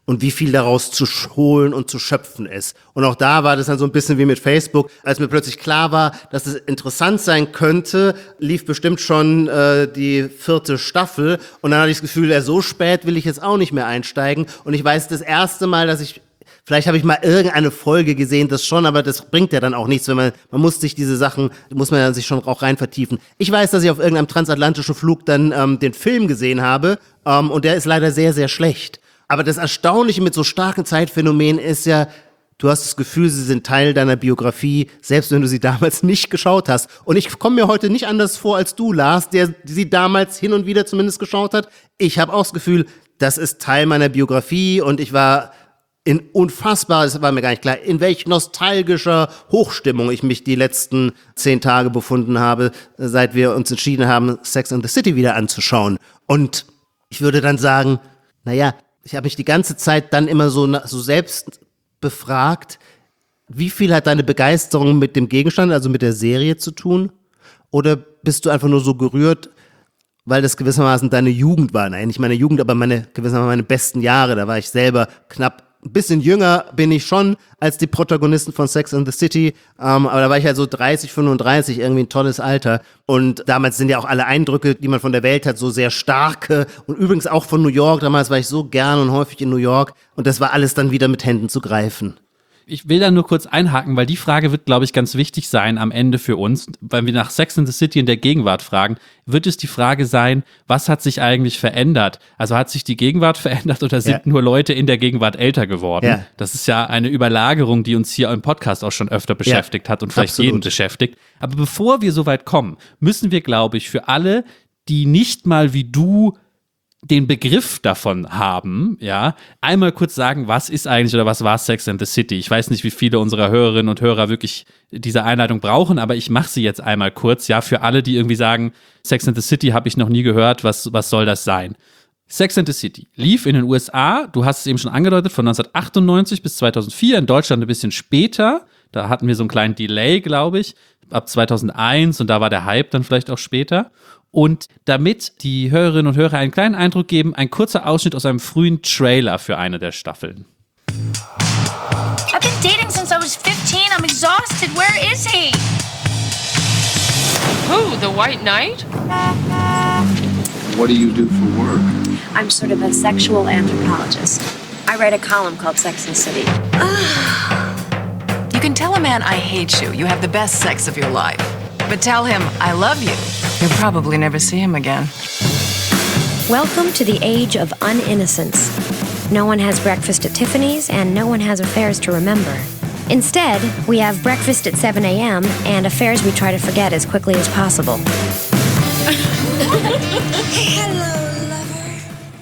Speaker 3: und wie viel daraus zu holen und zu schöpfen ist. Und auch da war das dann so ein bisschen wie mit Facebook, als mir plötzlich klar war, dass es interessant sein könnte, lief bestimmt schon die 4. Staffel und dann hatte ich das Gefühl, so spät will ich jetzt auch nicht mehr einsteigen. Und ich weiß, das erste Mal, vielleicht habe ich mal irgendeine Folge gesehen, das schon, aber das bringt ja dann auch nichts, wenn man muss sich diese Sachen, muss man ja sich schon auch rein vertiefen. Ich weiß, dass ich auf irgendeinem transatlantischen Flug dann den Film gesehen habe und der ist leider sehr, sehr schlecht. Aber das Erstaunliche mit so starken Zeitphänomenen ist ja, du hast das Gefühl, sie sind Teil deiner Biografie, selbst wenn du sie damals nicht geschaut hast. Und ich komme mir heute nicht anders vor als du, Lars, der sie damals hin und wieder zumindest geschaut hat. Ich habe auch das Gefühl, das ist Teil meiner Biografie und ich war das war mir gar nicht klar, in welch nostalgischer Hochstimmung ich mich die letzten 10 Tage befunden habe, seit wir uns entschieden haben, Sex and the City wieder anzuschauen. Und ich würde dann sagen, naja, ich habe mich die ganze Zeit dann immer so selbst befragt, wie viel hat deine Begeisterung mit dem Gegenstand, also mit der Serie zu tun? Oder bist du einfach nur so gerührt, weil das gewissermaßen deine Jugend war? Nein, nicht meine Jugend, aber gewissermaßen meine besten Jahre. Da war ich selber knapp ein bisschen jünger bin ich schon als die Protagonisten von Sex and the City, aber da war ich halt so 30, 35, irgendwie ein tolles Alter. Und damals sind ja auch alle Eindrücke, die man von der Welt hat, so sehr starke. Und übrigens auch von New York, damals war ich so gern und häufig in New York. Und das war alles dann wieder mit Händen zu greifen.
Speaker 2: Ich will da nur kurz einhaken, weil die Frage wird, glaube ich, ganz wichtig sein am Ende für uns. Weil wir nach Sex and the City in der Gegenwart fragen, wird es die Frage sein, was hat sich eigentlich verändert? Also hat sich die Gegenwart verändert oder sind nur Leute in der Gegenwart älter geworden? Ja. Das ist ja eine Überlagerung, die uns hier im Podcast auch schon öfter beschäftigt hat und vielleicht jeden beschäftigt. Aber bevor wir so weit kommen, müssen wir, glaube ich, für alle, die nicht mal wie du den Begriff davon haben, ja, einmal kurz sagen, was ist eigentlich oder was war Sex and the City? Ich weiß nicht, wie viele unserer Hörerinnen und Hörer wirklich diese Einleitung brauchen, aber ich mache sie jetzt einmal kurz, ja, für alle, die irgendwie sagen, Sex and the City habe ich noch nie gehört, was soll das sein? Sex and the City lief in den USA, du hast es eben schon angedeutet, von 1998 bis 2004, in Deutschland ein bisschen später, da hatten wir so einen kleinen Delay, glaube ich, ab 2001 und da war der Hype dann vielleicht auch später. Und damit die Hörerinnen und Hörer einen kleinen Eindruck geben, ein kurzer Ausschnitt aus einem frühen Trailer für eine der Staffeln.
Speaker 4: I've been dating since I was 15. I'm exhausted. Where is he?
Speaker 5: Who, the White Knight?
Speaker 6: What do you do for work?
Speaker 7: I'm sort of a sexual anthropologist. I write a column called Sex and the City.
Speaker 8: You can tell a man I hate you. You have the best sex of your life. But tell him I love you. You'll probably never see him again.
Speaker 7: Welcome to the age of uninnocence. No one has breakfast at Tiffany's and no one has affairs to remember. Instead, we have breakfast at 7 a.m. and affairs we try to forget as quickly as possible.
Speaker 4: Hello, lover.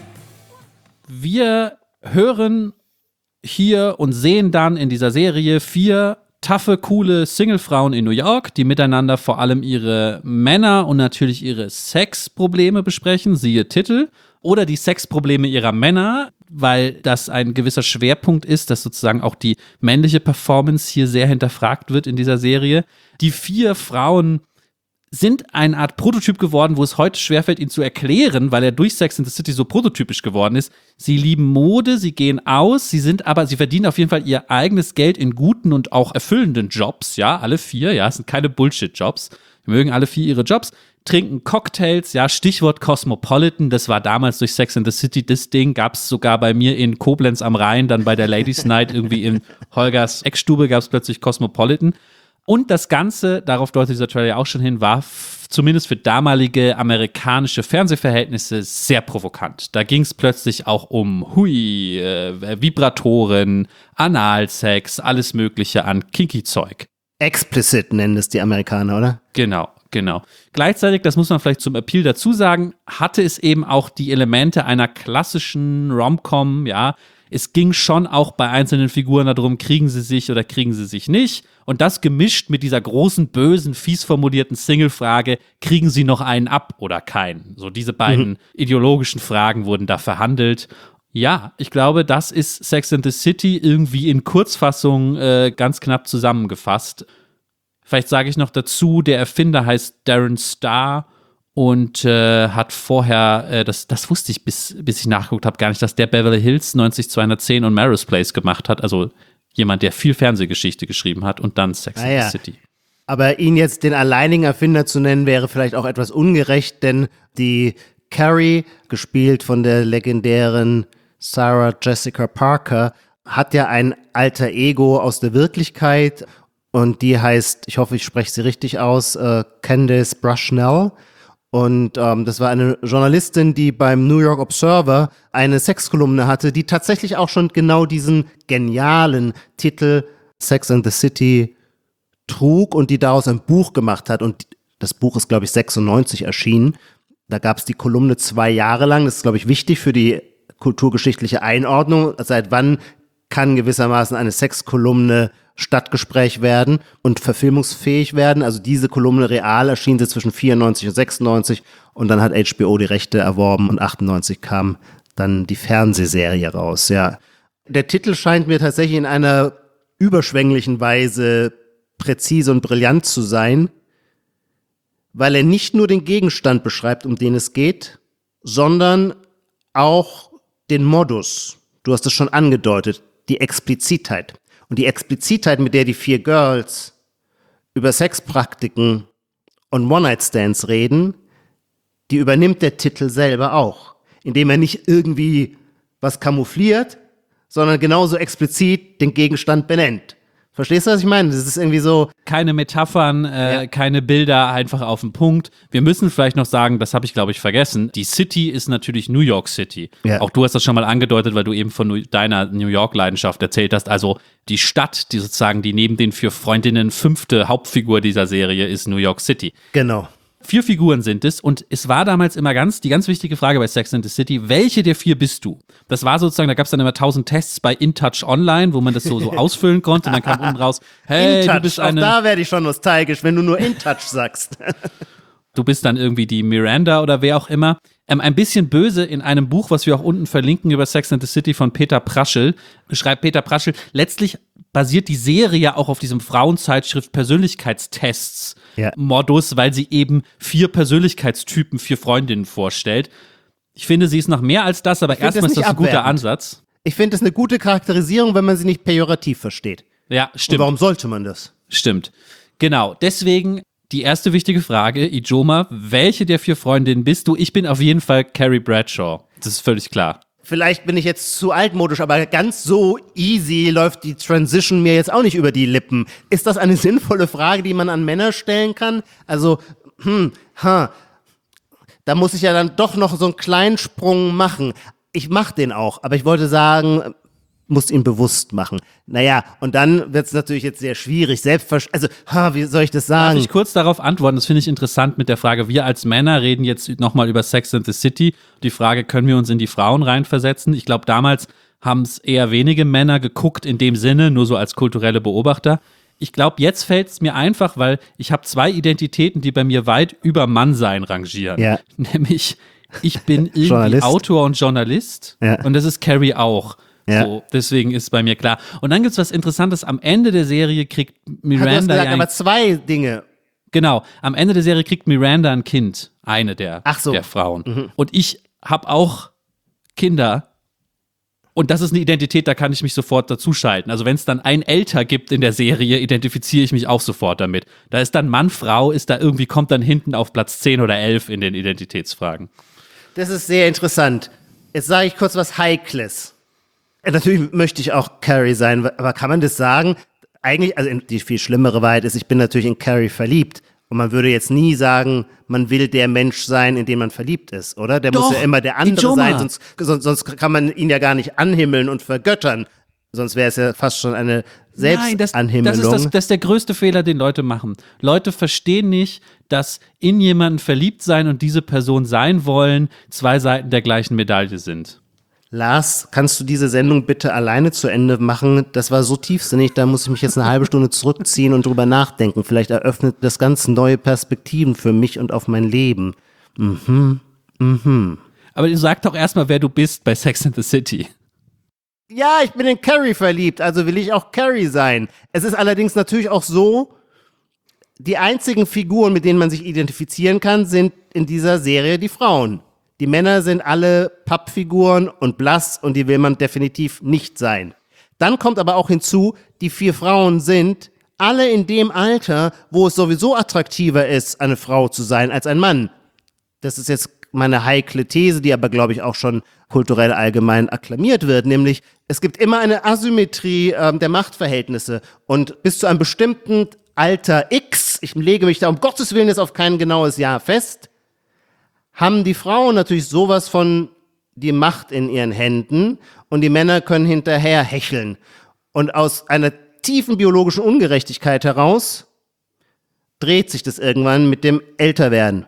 Speaker 2: Wir hören hier und sehen dann in dieser Serie 4 taffe, coole Singlefrauen in New York, die miteinander vor allem ihre Männer und natürlich ihre Sexprobleme besprechen, siehe Titel, oder die Sexprobleme ihrer Männer, weil das ein gewisser Schwerpunkt ist, dass sozusagen auch die männliche Performance hier sehr hinterfragt wird in dieser Serie. Die 4 Frauen sind eine Art Prototyp geworden, wo es heute schwerfällt, ihn zu erklären, weil er durch Sex and the City so prototypisch geworden ist. Sie lieben Mode, sie gehen aus, sie verdienen auf jeden Fall ihr eigenes Geld in guten und auch erfüllenden Jobs, ja, alle 4, ja, es sind keine Bullshit-Jobs. Sie mögen alle 4 ihre Jobs, trinken Cocktails, ja, Stichwort Cosmopolitan, das war damals durch Sex and the City das Ding, gab es sogar bei mir in Koblenz am Rhein, dann bei der Ladies Night irgendwie in Holgers Eckstube gab es plötzlich Cosmopolitan. Und das Ganze, darauf deutet dieser Trailer auch schon hin, war zumindest für damalige amerikanische Fernsehverhältnisse sehr provokant. Da ging es plötzlich auch um Vibratoren, Analsex, alles Mögliche an Kinky-Zeug.
Speaker 3: Explicit nennen es die Amerikaner, oder?
Speaker 2: Genau. Gleichzeitig, das muss man vielleicht zum Appeal dazu sagen, hatte es eben auch die Elemente einer klassischen Rom-Com, ja. Es ging schon auch bei einzelnen Figuren darum, kriegen sie sich oder kriegen sie sich nicht. Und das gemischt mit dieser großen, bösen, fies formulierten Single-Frage, kriegen sie noch einen ab oder keinen? So diese beiden ideologischen Fragen wurden da verhandelt. Ja, ich glaube, das ist Sex and the City irgendwie in Kurzfassung ganz knapp zusammengefasst. Vielleicht sage ich noch dazu, der Erfinder heißt Darren Star und hat vorher, das wusste ich, bis ich nachgeguckt habe, gar nicht, dass der Beverly Hills 90210 und Melrose Place gemacht hat. Also jemand, der viel Fernsehgeschichte geschrieben hat und dann Sex and the City.
Speaker 3: Aber ihn jetzt den alleinigen Erfinder zu nennen, wäre vielleicht auch etwas ungerecht, denn die Carrie, gespielt von der legendären Sarah Jessica Parker, hat ja ein alter Ego aus der Wirklichkeit und die heißt, ich hoffe, ich spreche sie richtig aus, Candace Bushnell. Und das war eine Journalistin, die beim New York Observer eine Sexkolumne hatte, die tatsächlich auch schon genau diesen genialen Titel Sex and the City trug und die daraus ein Buch gemacht hat. Und das Buch ist, glaube ich, 96 erschienen. Da gab es die Kolumne 2 Jahre lang. Das ist, glaube ich, wichtig für die kulturgeschichtliche Einordnung. Seit wann kann gewissermaßen eine Sexkolumne Stadtgespräch werden und verfilmungsfähig werden. Also diese Kolumne real erschien sie zwischen 94 und 96 und dann hat HBO die Rechte erworben und 98 kam dann die Fernsehserie raus. Ja, der Titel scheint mir tatsächlich in einer überschwänglichen Weise präzise und brillant zu sein, weil er nicht nur den Gegenstand beschreibt, um den es geht, sondern auch den Modus. Du hast es schon angedeutet, die Explizitheit. Und die Explizitheit, mit der die 4 Girls über Sexpraktiken und One-Night-Stands reden, die übernimmt der Titel selber auch, indem er nicht irgendwie was kamoufliert, sondern genauso explizit den Gegenstand benennt. Verstehst du, was ich meine? Das ist irgendwie so.
Speaker 2: Keine Metaphern, keine Bilder, einfach auf den Punkt. Wir müssen vielleicht noch sagen, das habe ich, glaube ich, vergessen. Die City ist natürlich New York City. Ja. Auch du hast das schon mal angedeutet, weil du eben von deiner New York-Leidenschaft erzählt hast. Also die Stadt, die sozusagen, die neben den 4 Freundinnen 5. Hauptfigur dieser Serie ist New York City.
Speaker 3: Genau.
Speaker 2: 4 Figuren sind es und es war damals immer die ganz wichtige Frage bei Sex and the City, welche der 4 bist du? Das war sozusagen, da gab es dann immer 1000 Tests bei InTouch Online, wo man das so ausfüllen konnte und dann kam unten raus, hey,
Speaker 3: InTouch,
Speaker 2: du bist eine...
Speaker 3: auch da werde ich schon nostalgisch, wenn du nur InTouch sagst.
Speaker 2: Du bist dann irgendwie die Miranda oder wer auch immer. Ein bisschen böse in einem Buch, was wir auch unten verlinken über Sex and the City von Peter Praschel, schreibt Peter Praschel, letztlich basiert die Serie ja auch auf diesem Frauenzeitschrift Persönlichkeitstests Modus, weil sie eben 4 Persönlichkeitstypen, 4 Freundinnen vorstellt. Ich finde, sie ist noch mehr als das, aber erstmal ist das ein guter Ansatz.
Speaker 3: Ich finde es eine gute Charakterisierung, wenn man sie nicht pejorativ versteht.
Speaker 2: Ja, stimmt.
Speaker 3: Und warum sollte man das?
Speaker 2: Stimmt. Genau, deswegen die erste wichtige Frage, Ijoma, welche der 4 Freundinnen bist du? Ich bin auf jeden Fall Carrie Bradshaw. Das ist völlig klar.
Speaker 3: Vielleicht bin ich jetzt zu altmodisch, aber ganz so easy läuft die Transition mir jetzt auch nicht über die Lippen. Ist das eine sinnvolle Frage, die man an Männer stellen kann? Also, da muss ich ja dann doch noch so einen kleinen Sprung machen. Ich mache den auch, aber ich wollte sagen, muss ihn bewusst machen. Naja, und dann wird es natürlich jetzt sehr schwierig, wie soll ich das sagen?
Speaker 2: Darf ich kurz darauf antworten? Das finde ich interessant mit der Frage, wir als Männer reden jetzt nochmal über Sex and the City. Die Frage, können wir uns in die Frauen reinversetzen? Ich glaube, damals haben es eher wenige Männer geguckt in dem Sinne, nur so als kulturelle Beobachter. Ich glaube, jetzt fällt es mir einfach, weil ich habe 2 Identitäten, die bei mir weit über Mannsein rangieren. Ja. Nämlich, ich bin irgendwie Autor und Journalist und das ist Carrie auch. Ja. So, deswegen ist bei mir klar. Und dann gibt's was Interessantes. Am Ende der Serie kriegt Miranda.
Speaker 3: Du hast gesagt, aber 2 Dinge.
Speaker 2: Genau. Am Ende der Serie kriegt Miranda ein Kind. Eine der Frauen. Mhm. Und ich habe auch Kinder. Und das ist eine Identität, da kann ich mich sofort dazuschalten. Also wenn es dann ein Älter gibt in der Serie, identifiziere ich mich auch sofort damit. Da ist dann Mann, Frau, kommt dann hinten auf Platz 10 oder 11 in den Identitätsfragen.
Speaker 3: Das ist sehr interessant. Jetzt sage ich kurz was Heikles. Natürlich möchte ich auch Carrie sein, aber kann man das sagen? Eigentlich, also die viel schlimmere Wahrheit ist, ich bin natürlich in Carrie verliebt. Und man würde jetzt nie sagen, man will der Mensch sein, in den man verliebt ist, oder? Der muss ja immer der andere sein, sonst kann man ihn ja gar nicht anhimmeln und vergöttern. Sonst wäre es ja fast schon eine Selbstanhimmelung.
Speaker 2: Nein, das ist der größte Fehler, den Leute machen. Leute verstehen nicht, dass in jemanden verliebt sein und diese Person sein wollen 2 Seiten der gleichen Medaille sind.
Speaker 3: Lars, kannst du diese Sendung bitte alleine zu Ende machen? Das war so tiefsinnig, da muss ich mich jetzt eine halbe Stunde zurückziehen und drüber nachdenken. Vielleicht eröffnet das ganz neue Perspektiven für mich und auf mein Leben.
Speaker 2: Aber du sag doch erstmal, wer du bist bei Sex and the City.
Speaker 3: Ja, ich bin in Carrie verliebt, also will ich auch Carrie sein. Es ist allerdings natürlich auch so, Die einzigen Figuren, mit denen man sich identifizieren kann, sind in dieser Serie die Frauen. Die Männer sind alle Pappfiguren und blass und die will man definitiv nicht sein. Dann kommt aber auch hinzu, die 4 Frauen sind alle in dem Alter, wo es sowieso attraktiver ist, eine Frau zu sein als ein Mann. Das ist jetzt meine heikle These, die aber, glaube ich, auch schon kulturell allgemein akklamiert wird, nämlich es gibt immer eine Asymmetrie der Machtverhältnisse und bis zu einem bestimmten Alter X, ich lege mich da um Gottes Willen jetzt auf kein genaues Jahr fest, haben die Frauen natürlich sowas von die Macht in ihren Händen und die Männer können hinterher hecheln. Und aus einer tiefen biologischen Ungerechtigkeit heraus dreht sich das irgendwann mit dem Älterwerden.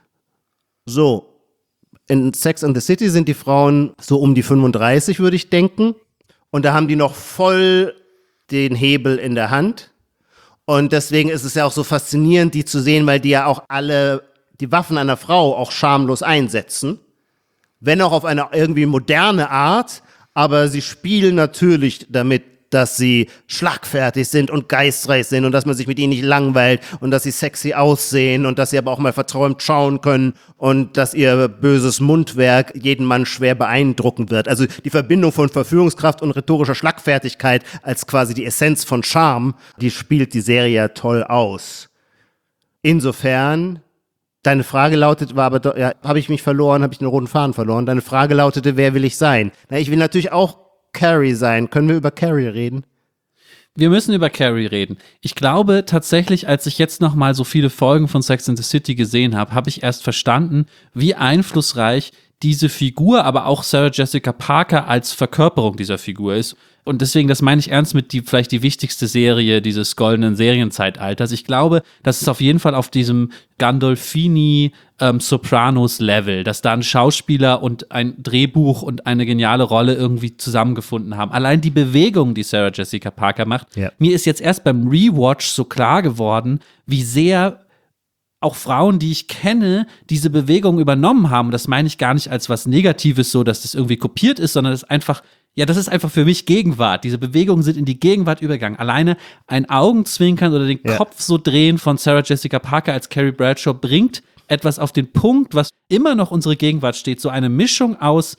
Speaker 3: So, in Sex and the City sind die Frauen so um die 35, würde ich denken. Und da haben die noch voll den Hebel in der Hand. Und deswegen ist es ja auch so faszinierend, die zu sehen, weil die ja auch alle die Waffen einer Frau auch schamlos einsetzen. Wenn auch auf eine irgendwie moderne Art, aber sie spielen natürlich damit, dass sie schlagfertig sind und geistreich sind und dass man sich mit ihnen nicht langweilt und dass sie sexy aussehen und dass sie aber auch mal verträumt schauen können und dass ihr böses Mundwerk jeden Mann schwer beeindrucken wird. Also die Verbindung von Verführungskraft und rhetorischer Schlagfertigkeit als quasi die Essenz von Charme, die spielt die Serie ja toll aus. Insofern, deine Frage lautet, war aber, ja, habe ich mich verloren, habe ich den roten Faden verloren. Deine Frage lautete, wer will ich sein? Na, ich will natürlich auch Carrie sein. Können wir über Carrie reden?
Speaker 2: Wir müssen über Carrie reden. Ich glaube tatsächlich, als ich jetzt noch mal so viele Folgen von Sex and the City gesehen habe, habe ich erst verstanden, wie einflussreich diese Figur, aber auch Sarah Jessica Parker als Verkörperung dieser Figur ist. Und deswegen, das meine ich ernst mit vielleicht die wichtigste Serie dieses goldenen Serienzeitalters. Ich glaube, das ist auf jeden Fall auf diesem Gandolfini Sopranos-Level, dass da ein Schauspieler und ein Drehbuch und eine geniale Rolle irgendwie zusammengefunden haben. Allein die Bewegung, die Sarah Jessica Parker macht. Ja. Mir ist jetzt erst beim Rewatch so klar geworden, wie sehr auch Frauen, die ich kenne, diese Bewegung übernommen haben. Das meine ich gar nicht als was Negatives, so dass das irgendwie kopiert ist, sondern das ist einfach, ja, das ist einfach für mich Gegenwart. Diese Bewegungen sind in die Gegenwart übergegangen. Alleine ein Augenzwinkern oder den Kopf so drehen von Sarah Jessica Parker als Carrie Bradshaw bringt etwas auf den Punkt, was immer noch unsere Gegenwart steht. So eine Mischung aus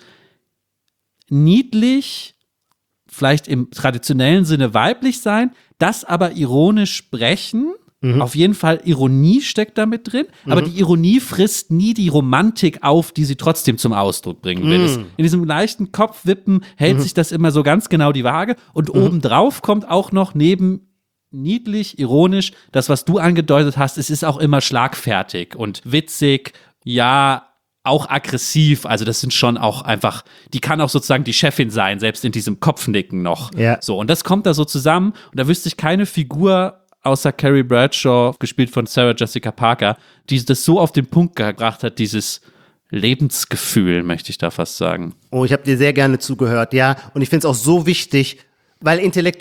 Speaker 2: niedlich, vielleicht im traditionellen Sinne weiblich sein, das aber ironisch sprechen. Auf jeden Fall Ironie steckt da mit drin, aber die Ironie frisst nie die Romantik auf, die sie trotzdem zum Ausdruck bringen will. In diesem leichten Kopfwippen hält sich das immer so ganz genau die Waage und obendrauf kommt auch noch neben niedlich, ironisch, das, was du angedeutet hast, es ist auch immer schlagfertig und witzig, ja, auch aggressiv, also das sind schon auch einfach, die kann auch sozusagen die Chefin sein, selbst in diesem Kopfnicken noch. Ja. So, und das kommt da so zusammen und da wüsste ich keine Figur außer Carrie Bradshaw, gespielt von Sarah Jessica Parker, die das so auf den Punkt gebracht hat, dieses Lebensgefühl, möchte ich da fast sagen.
Speaker 3: Oh, ich habe dir sehr gerne zugehört, ja. Und ich finde es auch so wichtig, weil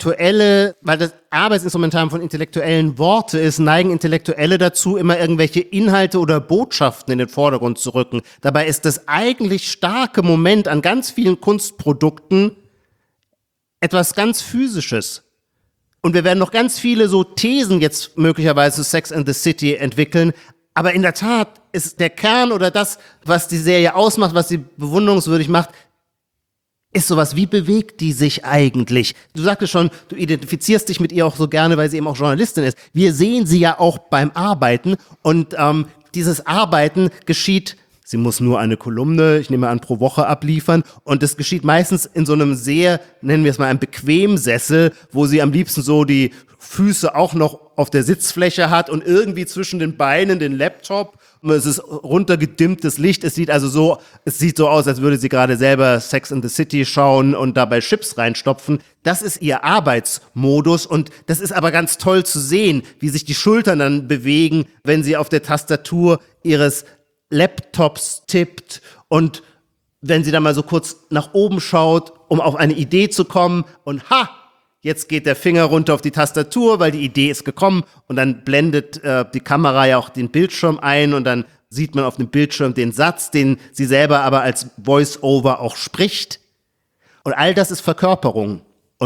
Speaker 3: das Arbeitsinstrumentarium von intellektuellen Worte ist, neigen Intellektuelle dazu, immer irgendwelche Inhalte oder Botschaften in den Vordergrund zu rücken. Dabei ist das eigentlich starke Moment an ganz vielen Kunstprodukten etwas ganz Physisches. Und wir werden noch ganz viele so Thesen jetzt möglicherweise zu Sex and the City entwickeln. Aber in der Tat ist der Kern oder das, was die Serie ausmacht, was sie bewunderungswürdig macht, ist sowas, wie bewegt die sich eigentlich? Du sagtest schon, du identifizierst dich mit ihr auch so gerne, weil sie eben auch Journalistin ist. Wir sehen sie ja auch beim Arbeiten und dieses Arbeiten geschieht. Sie muss nur eine Kolumne, ich nehme an, pro Woche abliefern. Und das geschieht meistens in so einem sehr, nennen wir es mal, einem Bequemsessel, wo sie am liebsten so die Füße auch noch auf der Sitzfläche hat und irgendwie zwischen den Beinen den Laptop. Und es ist runtergedimmtes Licht. Es sieht so aus, als würde sie gerade selber Sex and the City schauen und dabei Chips reinstopfen. Das ist ihr Arbeitsmodus und das ist aber ganz toll zu sehen, wie sich die Schultern dann bewegen, wenn sie auf der Tastatur ihres Laptops tippt und wenn sie dann mal so kurz nach oben schaut, um auf eine Idee zu kommen und jetzt geht der Finger runter auf die Tastatur, weil die Idee ist gekommen und dann blendet die Kamera ja auch den Bildschirm ein und dann sieht man auf dem Bildschirm den Satz, den sie selber aber als Voice-Over auch spricht. Und all das ist Verkörperung. Und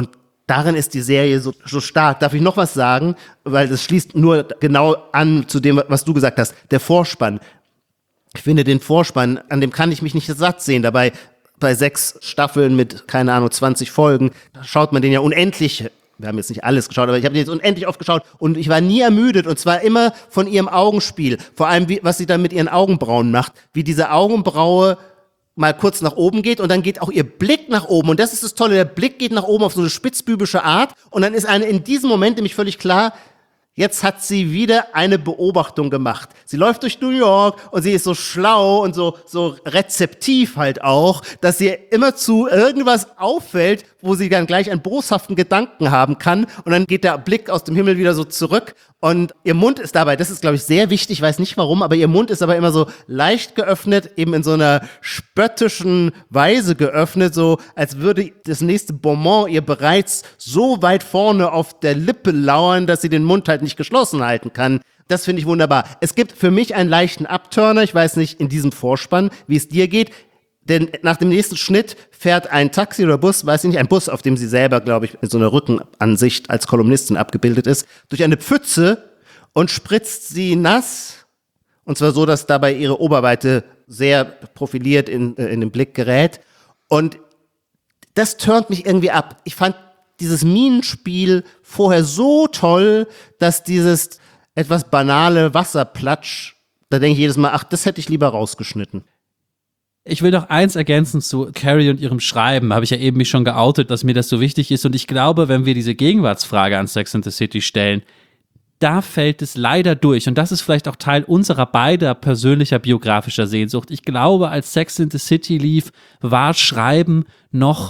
Speaker 3: darin ist die Serie so stark. Darf ich noch was sagen? Weil das schließt nur genau an zu dem, was du gesagt hast. Der Vorspann. Ich finde den Vorspann, an dem kann ich mich nicht satt sehen. Dabei bei 6 Staffeln mit, keine Ahnung, 20 Folgen, schaut man den ja unendlich. Wir haben jetzt nicht alles geschaut, aber ich habe den jetzt unendlich oft geschaut und ich war nie ermüdet und zwar immer von ihrem Augenspiel. Vor allem, was sie dann mit ihren Augenbrauen macht. Wie diese Augenbraue mal kurz nach oben geht und dann geht auch ihr Blick nach oben. Und das ist das Tolle, der Blick geht nach oben auf so eine spitzbübische Art und dann ist in diesem Moment nämlich völlig klar, jetzt hat sie wieder eine Beobachtung gemacht. Sie läuft durch New York und sie ist so schlau und so rezeptiv halt auch, dass sie immerzu irgendwas auffällt, wo sie dann gleich einen boshaften Gedanken haben kann und dann geht der Blick aus dem Himmel wieder so zurück und ihr Mund ist dabei, das ist glaube ich sehr wichtig, ich weiß nicht warum, aber ihr Mund ist aber immer so leicht geöffnet, eben in so einer spöttischen Weise geöffnet, so als würde das nächste Bonbon ihr bereits so weit vorne auf der Lippe lauern, dass sie den Mund halt nicht geschlossen halten kann. Das finde ich wunderbar. Es gibt für mich einen leichten Upturner, ich weiß nicht in diesem Vorspann, wie es dir geht, denn nach dem nächsten Schnitt fährt ein Taxi oder Bus, weiß ich nicht, ein Bus, auf dem sie selber, glaube ich, in so einer Rückenansicht als Kolumnistin abgebildet ist, durch eine Pfütze und spritzt sie nass. Und zwar so, dass dabei ihre Oberweite sehr profiliert in den Blick gerät. Und das turnt mich irgendwie ab. Ich fand dieses Minenspiel vorher so toll, dass dieses etwas banale Wasserplatsch, da denke ich jedes Mal, ach, das hätte ich lieber rausgeschnitten.
Speaker 2: Ich will noch eins ergänzen zu Carrie und ihrem Schreiben. Habe ich ja eben mich schon geoutet, dass mir das so wichtig ist. Und ich glaube, wenn wir diese Gegenwartsfrage an Sex and the City stellen, da fällt es leider durch. Und das ist vielleicht auch Teil unserer beider persönlicher biografischer Sehnsucht. Ich glaube, als Sex and the City lief, war Schreiben noch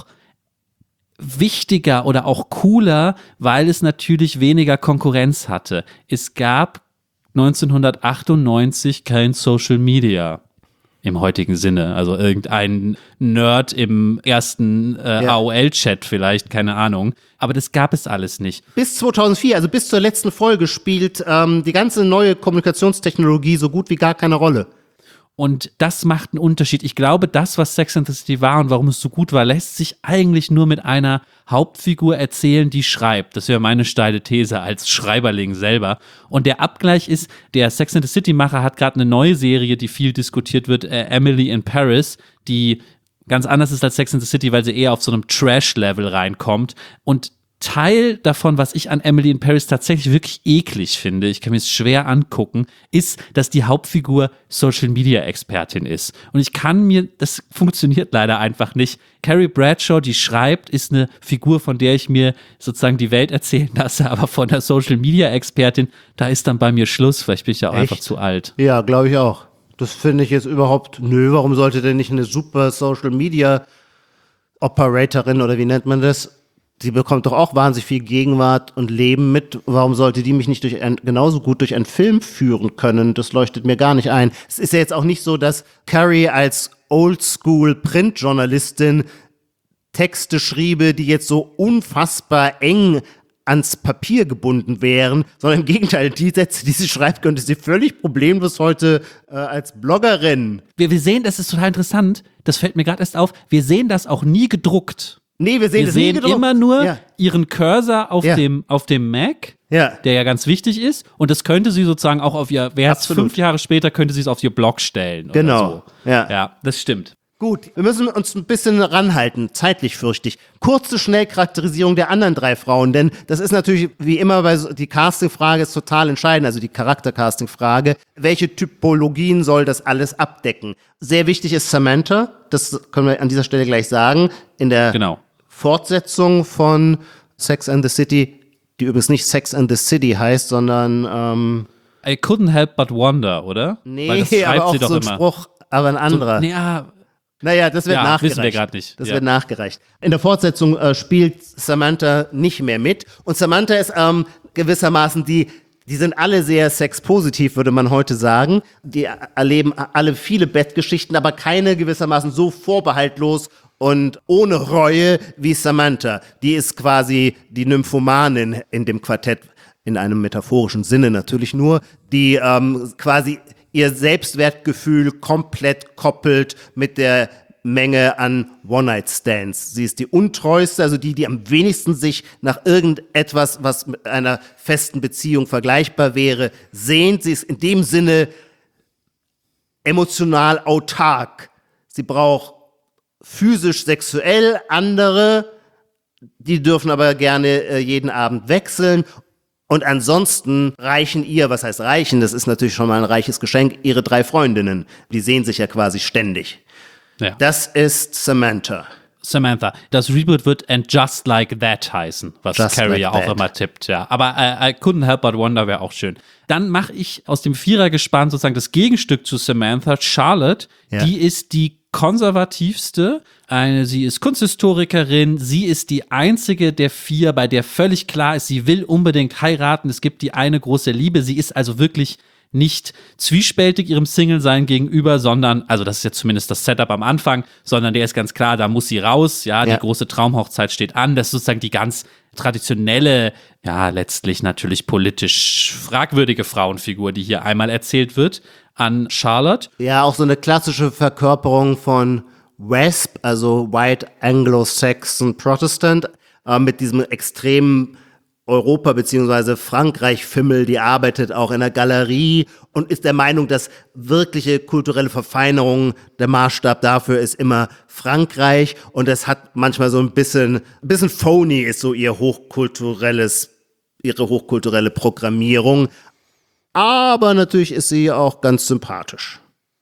Speaker 2: wichtiger oder auch cooler, weil es natürlich weniger Konkurrenz hatte. Es gab 1998 kein Social Media. Im heutigen Sinne, also irgendein Nerd im ersten AOL-Chat vielleicht, keine Ahnung. Aber das gab es alles nicht.
Speaker 3: Bis 2004, also bis zur letzten Folge, spielt die ganze neue Kommunikationstechnologie so gut wie gar keine Rolle.
Speaker 2: Und das macht einen Unterschied. Ich glaube, das, was Sex and the City war und warum es so gut war, lässt sich eigentlich nur mit einer Hauptfigur erzählen, die schreibt. Das wäre meine steile These als Schreiberling selber. Und der Abgleich ist, der Sex and the City-Macher hat gerade eine neue Serie, die viel diskutiert wird, Emily in Paris, die ganz anders ist als Sex and the City, weil sie eher auf so einem Trash-Level reinkommt. Und Teil davon, was ich an Emily in Paris tatsächlich wirklich eklig finde, ich kann mir es schwer angucken, ist, dass die Hauptfigur Social-Media-Expertin ist. Und das funktioniert leider einfach nicht. Carrie Bradshaw, die schreibt, ist eine Figur, von der ich mir sozusagen die Welt erzählen lasse, aber von der Social-Media-Expertin, da ist dann bei mir Schluss, vielleicht bin ich ja auch einfach zu alt.
Speaker 3: Ja, glaube ich auch. Das finde ich jetzt überhaupt, warum sollte denn nicht eine super Social-Media-Operatorin oder wie nennt man das? Sie bekommt doch auch wahnsinnig viel Gegenwart und Leben mit. Warum sollte die mich nicht genauso gut durch einen Film führen können? Das leuchtet mir gar nicht ein. Es ist ja jetzt auch nicht so, dass Carrie als Oldschool-Printjournalistin Texte schriebe, die jetzt so unfassbar eng ans Papier gebunden wären, sondern im Gegenteil, die Sätze, die sie schreibt, könnte sie völlig problemlos heute als Bloggerin.
Speaker 2: Wir sehen, das ist total interessant, das fällt mir gerade erst auf, wir sehen das auch nie gedruckt.
Speaker 3: Nee, wir sehen
Speaker 2: immer nur ihren Cursor auf dem Mac, der ja ganz wichtig ist. Und das könnte sie sozusagen auch auf ihr, 5 Jahre später, könnte sie es auf ihr Blog stellen.
Speaker 3: Genau.
Speaker 2: Oder so. Ja, das stimmt.
Speaker 3: Gut, wir müssen uns ein bisschen ranhalten, zeitlich fürchte ich. Kurze Schnellcharakterisierung der anderen 3 Frauen, denn das ist natürlich wie immer die Casting-Frage ist total entscheidend, also die Charakter-Casting-Frage. Welche Typologien soll das alles abdecken? Sehr wichtig ist Samantha, das können wir an dieser Stelle gleich sagen, in der Fortsetzung von Sex and the City, die übrigens nicht Sex and the City heißt, sondern
Speaker 2: I couldn't help but wonder, oder?
Speaker 3: Nee,
Speaker 2: weil das schreibt
Speaker 3: aber auch
Speaker 2: sie doch
Speaker 3: so ein
Speaker 2: immer.
Speaker 3: Spruch, aber ein anderer. Naja, das wird nachgereicht.
Speaker 2: Wissen wir gerade nicht.
Speaker 3: Das wird nachgereicht. In der Fortsetzung spielt Samantha nicht mehr mit. Und Samantha ist gewissermaßen die sind alle sehr sexpositiv, würde man heute sagen. Die erleben alle viele Bettgeschichten, aber keine gewissermaßen so vorbehaltlos und ohne Reue wie Samantha. Die ist quasi die Nymphomanin in dem Quartett, in einem metaphorischen Sinne natürlich nur, die quasi ihr Selbstwertgefühl komplett koppelt mit der Menge an One-Night-Stands. Sie ist die untreueste, also die am wenigsten sich nach irgendetwas, was mit einer festen Beziehung vergleichbar wäre, sehnt. Sie ist in dem Sinne emotional autark. Sie braucht physisch, sexuell andere, die dürfen aber gerne jeden Abend wechseln. Und ansonsten reichen ihr, was heißt reichen, das ist natürlich schon mal ein reiches Geschenk, ihre 3 Freundinnen. Die sehen sich ja quasi ständig.
Speaker 2: Ja.
Speaker 3: Das ist Samantha.
Speaker 2: Das Reboot wird And Just Like That heißen, was
Speaker 3: Just
Speaker 2: Carrie
Speaker 3: Like
Speaker 2: ja auch
Speaker 3: That.
Speaker 2: immer tippt, ja. Aber I Couldn't Help But Wonder wäre auch schön. Dann mache ich aus dem Vierergespann sozusagen das Gegenstück zu Samantha, Charlotte.
Speaker 3: Ja.
Speaker 2: Die ist die konservativste. Sie ist Kunsthistorikerin. Sie ist die einzige der 4, bei der völlig klar ist, sie will unbedingt heiraten. Es gibt die eine große Liebe. Sie ist also wirklich nicht zwiespältig ihrem Single-Sein gegenüber, sondern, also das ist jetzt zumindest das Setup am Anfang, sondern der ist ganz klar, da muss sie raus, ja, die große Traumhochzeit steht an, das ist sozusagen die ganz traditionelle, ja, letztlich natürlich politisch fragwürdige Frauenfigur, die hier einmal erzählt wird an Charlotte.
Speaker 3: Ja, auch so eine klassische Verkörperung von WASP, also White Anglo-Saxon Protestant, mit diesem extremen Europa- bzw. Frankreich-Fimmel, die arbeitet auch in der Galerie und ist der Meinung, dass wirkliche kulturelle Verfeinerung, der Maßstab dafür ist immer Frankreich, und das hat manchmal so ein bisschen phony ist so ihre hochkulturelle Programmierung, aber natürlich ist sie auch ganz sympathisch.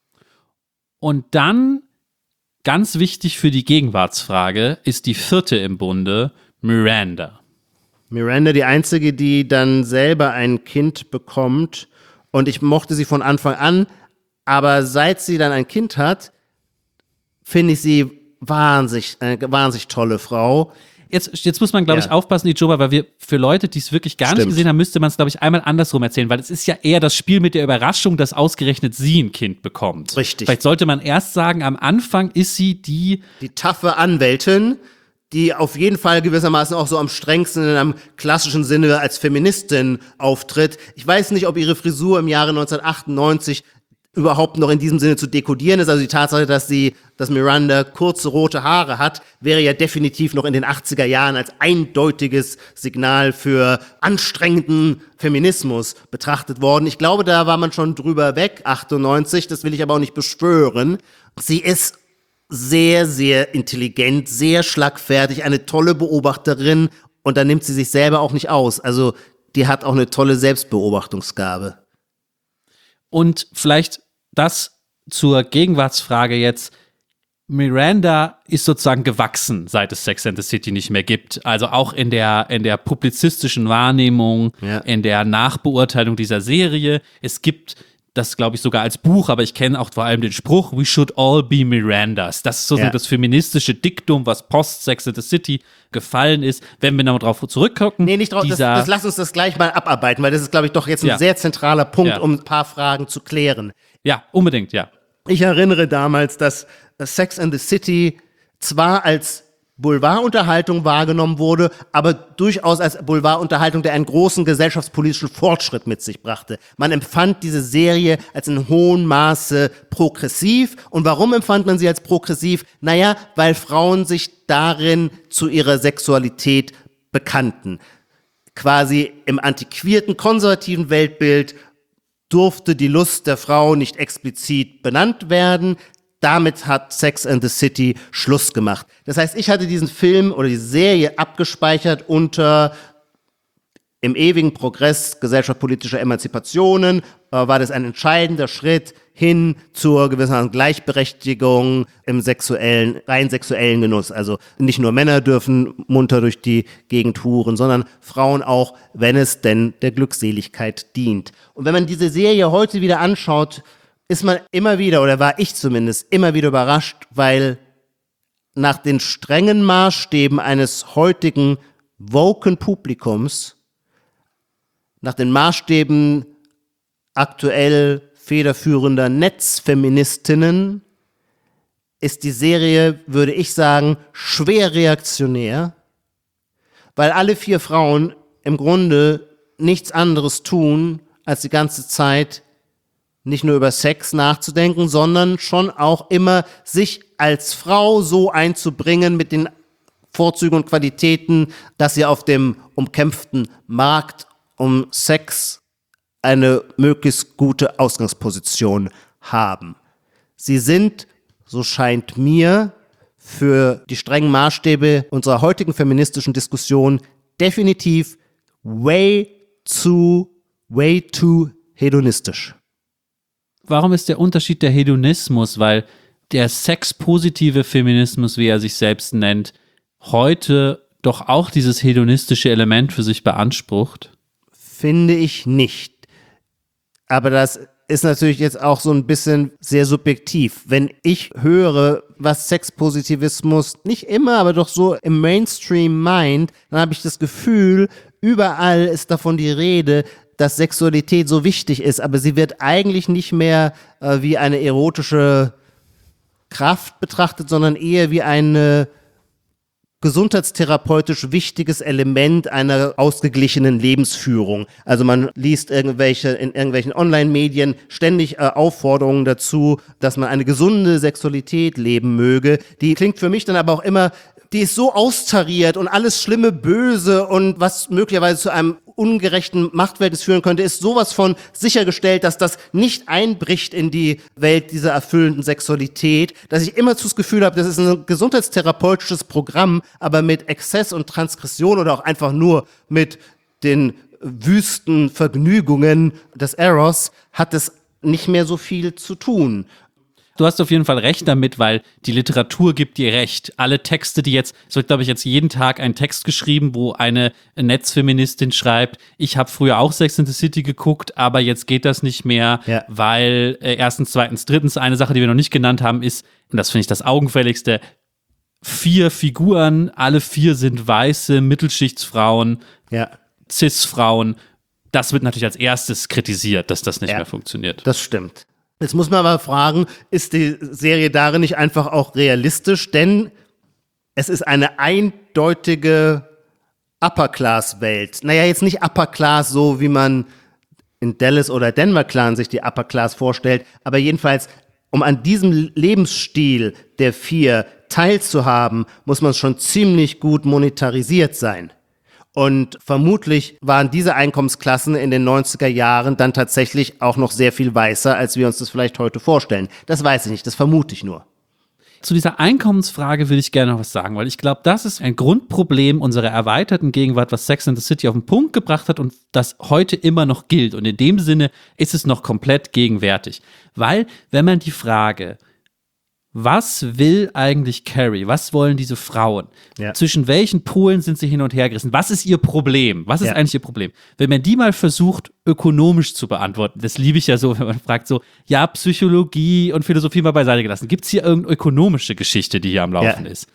Speaker 2: Und dann, ganz wichtig für die Gegenwartsfrage, ist die 4. im Bunde, Miranda.
Speaker 3: Miranda, die einzige, die dann selber ein Kind bekommt, und ich mochte sie von Anfang an, aber seit sie dann ein Kind hat, finde ich sie eine wahnsinnig tolle Frau.
Speaker 2: Jetzt muss man, glaube ich, aufpassen, Ijoba, weil wir für Leute, die es wirklich gar nicht gesehen haben, müsste man es, glaube ich, einmal andersrum erzählen, weil es ist ja eher das Spiel mit der Überraschung, dass ausgerechnet sie ein Kind bekommt.
Speaker 3: Richtig.
Speaker 2: Vielleicht sollte man erst sagen, am Anfang ist sie die
Speaker 3: taffe Anwältin, die auf jeden Fall gewissermaßen auch so am strengsten in einem klassischen Sinne als Feministin auftritt. Ich weiß nicht, ob ihre Frisur im Jahre 1998 überhaupt noch in diesem Sinne zu dekodieren ist. Also die Tatsache, dass Miranda kurze rote Haare hat, wäre ja definitiv noch in den 80er Jahren als eindeutiges Signal für anstrengenden Feminismus betrachtet worden. Ich glaube, da war man schon drüber weg, 98, das will ich aber auch nicht beschwören. Sie ist sehr, sehr intelligent, sehr schlagfertig, eine tolle Beobachterin, und da nimmt sie sich selber auch nicht aus. Also die hat auch eine tolle Selbstbeobachtungsgabe.
Speaker 2: Und vielleicht das zur Gegenwartsfrage jetzt. Miranda ist sozusagen gewachsen, seit es Sex and the City nicht mehr gibt. Also auch in der publizistischen Wahrnehmung, in der Nachbeurteilung dieser Serie. Es gibt das, glaube ich, sogar als Buch, aber ich kenne auch vor allem den Spruch, we should all be Mirandas. Das ist sozusagen das feministische Diktum, was post Sex and the City gefallen ist. Wenn wir noch drauf zurückgucken.
Speaker 3: Nee, nicht drauf, lass uns das gleich mal abarbeiten, weil das ist, glaube ich, doch jetzt ein sehr zentraler Punkt, um ein paar Fragen zu klären.
Speaker 2: Ja, unbedingt, ja.
Speaker 3: Ich erinnere damals, dass Sex and the City zwar als Boulevardunterhaltung wahrgenommen wurde, aber durchaus als Boulevardunterhaltung, der einen großen gesellschaftspolitischen Fortschritt mit sich brachte. Man empfand diese Serie als in hohem Maße progressiv. Und warum empfand man sie als progressiv? Naja, weil Frauen sich darin zu ihrer Sexualität bekannten. Quasi im antiquierten, konservativen Weltbild durfte die Lust der Frau nicht explizit benannt werden. Damit hat Sex and the City Schluss gemacht. Das heißt, ich hatte diesen Film oder die Serie abgespeichert unter im ewigen Progress gesellschaftspolitischer Emanzipationen, war das ein entscheidender Schritt hin zur gewissen Gleichberechtigung im rein sexuellen Genuss. Also nicht nur Männer dürfen munter durch die Gegend huren, sondern Frauen auch, wenn es denn der Glückseligkeit dient. Und wenn man diese Serie heute wieder anschaut, ist man immer wieder, oder war ich zumindest, immer wieder überrascht, weil nach den strengen Maßstäben eines heutigen woken Publikums, nach den Maßstäben aktuell federführender Netzfeministinnen, ist die Serie, würde ich sagen, schwer reaktionär, weil alle 4 Frauen im Grunde nichts anderes tun, als die ganze Zeit nicht nur über Sex nachzudenken, sondern schon auch immer sich als Frau so einzubringen mit den Vorzügen und Qualitäten, dass sie auf dem umkämpften Markt um Sex eine möglichst gute Ausgangsposition haben. Sie sind, so scheint mir, für die strengen Maßstäbe unserer heutigen feministischen Diskussion definitiv way too hedonistisch.
Speaker 2: Warum ist der Unterschied der Hedonismus? Weil der sexpositive Feminismus, wie er sich selbst nennt, heute doch auch dieses hedonistische Element für sich beansprucht?
Speaker 3: Finde ich nicht. Aber das ist natürlich jetzt auch so ein bisschen sehr subjektiv. Wenn ich höre, was Sexpositivismus nicht immer, aber doch so im Mainstream meint, dann habe ich das Gefühl, überall ist davon die Rede, dass Sexualität so wichtig ist, aber sie wird eigentlich nicht mehr wie eine erotische Kraft betrachtet, sondern eher wie ein gesundheitstherapeutisch wichtiges Element einer ausgeglichenen Lebensführung. Also man liest in irgendwelchen Online-Medien ständig Aufforderungen dazu, dass man eine gesunde Sexualität leben möge. Die klingt für mich dann aber auch immer, die ist so austariert und alles Schlimme, Böse und was möglicherweise zu einem ungerechten Machtverhältnis führen könnte, ist sowas von sichergestellt, dass das nicht einbricht in die Welt dieser erfüllenden Sexualität, dass ich immer das Gefühl habe, das ist ein gesundheitstherapeutisches Programm, aber mit Exzess und Transgression oder auch einfach nur mit den wüsten Vergnügungen des Eros hat es nicht mehr so viel zu tun.
Speaker 2: Du hast auf jeden Fall recht damit, weil die Literatur gibt dir recht. Alle Texte, es wird, glaube ich, jetzt jeden Tag ein Text geschrieben, wo eine Netzfeministin schreibt, ich habe früher auch Sex and the City geguckt, aber jetzt geht das nicht mehr, weil erstens, zweitens, drittens, eine Sache, die wir noch nicht genannt haben, ist, und das finde ich das Augenfälligste, 4 Figuren, alle 4 sind weiße Mittelschichtsfrauen, Cis-Frauen. Das wird natürlich als erstes kritisiert, dass das nicht mehr funktioniert.
Speaker 3: Das stimmt. Jetzt muss man aber fragen, ist die Serie darin nicht einfach auch realistisch? Denn es ist eine eindeutige Upper-Class-Welt. Naja, jetzt nicht Upper-Class, so wie man in Dallas oder Denver Clan sich die Upper-Class vorstellt, aber jedenfalls, um an diesem Lebensstil der 4 teilzuhaben, muss man schon ziemlich gut monetarisiert sein. Und vermutlich waren diese Einkommensklassen in den 90er Jahren dann tatsächlich auch noch sehr viel weißer, als wir uns das vielleicht heute vorstellen. Das weiß ich nicht, das vermute ich nur.
Speaker 2: Zu dieser Einkommensfrage will ich gerne noch was sagen, weil ich glaube, das ist ein Grundproblem unserer erweiterten Gegenwart, was Sex and the City auf den Punkt gebracht hat und das heute immer noch gilt. Und in dem Sinne ist es noch komplett gegenwärtig. Weil, wenn man die Frage, was will eigentlich Carrie? Was wollen diese Frauen?
Speaker 3: Ja.
Speaker 2: Zwischen welchen Polen sind sie hin und her gerissen? Was ist ihr Problem? Was ist eigentlich ihr Problem? Wenn man die mal versucht, ökonomisch zu beantworten, das liebe ich ja so, wenn man fragt so, ja, Psychologie und Philosophie mal beiseite gelassen. Gibt es hier irgendeine ökonomische Geschichte, die hier am Laufen ist?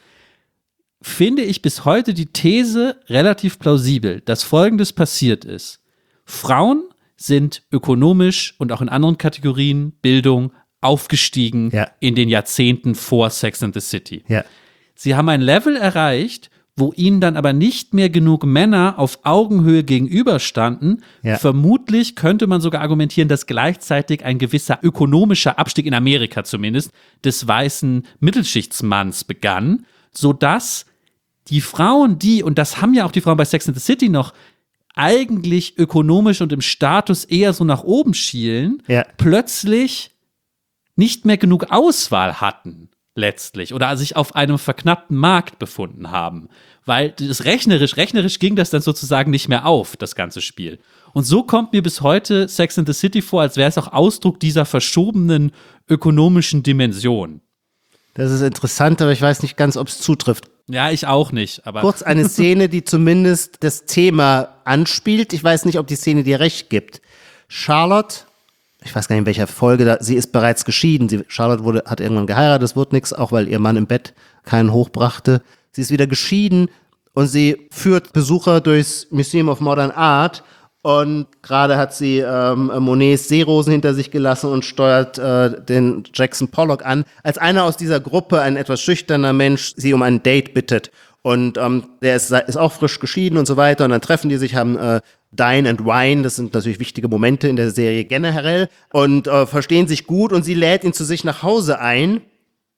Speaker 2: Finde ich bis heute die These relativ plausibel, dass Folgendes passiert ist. Frauen sind ökonomisch und auch in anderen Kategorien, Bildung, aufgestiegen in den Jahrzehnten vor Sex and the City.
Speaker 3: Ja.
Speaker 2: Sie haben ein Level erreicht, wo ihnen dann aber nicht mehr genug Männer auf Augenhöhe gegenüberstanden.
Speaker 3: Ja.
Speaker 2: Vermutlich könnte man sogar argumentieren, dass gleichzeitig ein gewisser ökonomischer Abstieg in Amerika zumindest des weißen Mittelschichtsmanns begann, sodass die Frauen, und das haben ja auch die Frauen bei Sex and the City noch, eigentlich ökonomisch und im Status eher so nach oben schielen, plötzlich nicht mehr genug Auswahl hatten, letztlich, oder sich auf einem verknappten Markt befunden haben. Weil das rechnerisch ging das dann sozusagen nicht mehr auf, das ganze Spiel. Und so kommt mir bis heute Sex and the City vor, als wäre es auch Ausdruck dieser verschobenen ökonomischen Dimension.
Speaker 3: Das ist interessant, aber ich weiß nicht ganz, ob es zutrifft.
Speaker 2: Ja, ich auch nicht. Aber
Speaker 3: kurz eine Szene, die zumindest das Thema anspielt. Ich weiß nicht, ob die Szene dir recht gibt. Charlotte, ich weiß gar nicht, in welcher Folge, sie ist bereits geschieden. Charlotte hat irgendwann geheiratet, das wird nichts, auch weil ihr Mann im Bett keinen hochbrachte. Sie ist wieder geschieden und sie führt Besucher durchs Museum of Modern Art und gerade hat sie Monets Seerosen hinter sich gelassen und steuert den Jackson Pollock an, als einer aus dieser Gruppe, ein etwas schüchterner Mensch, sie um ein Date bittet. Und der ist auch frisch geschieden und so weiter. Und dann treffen die sich, haben Dine and Wine, das sind natürlich wichtige Momente in der Serie generell, und verstehen sich gut. Und sie lädt ihn zu sich nach Hause ein.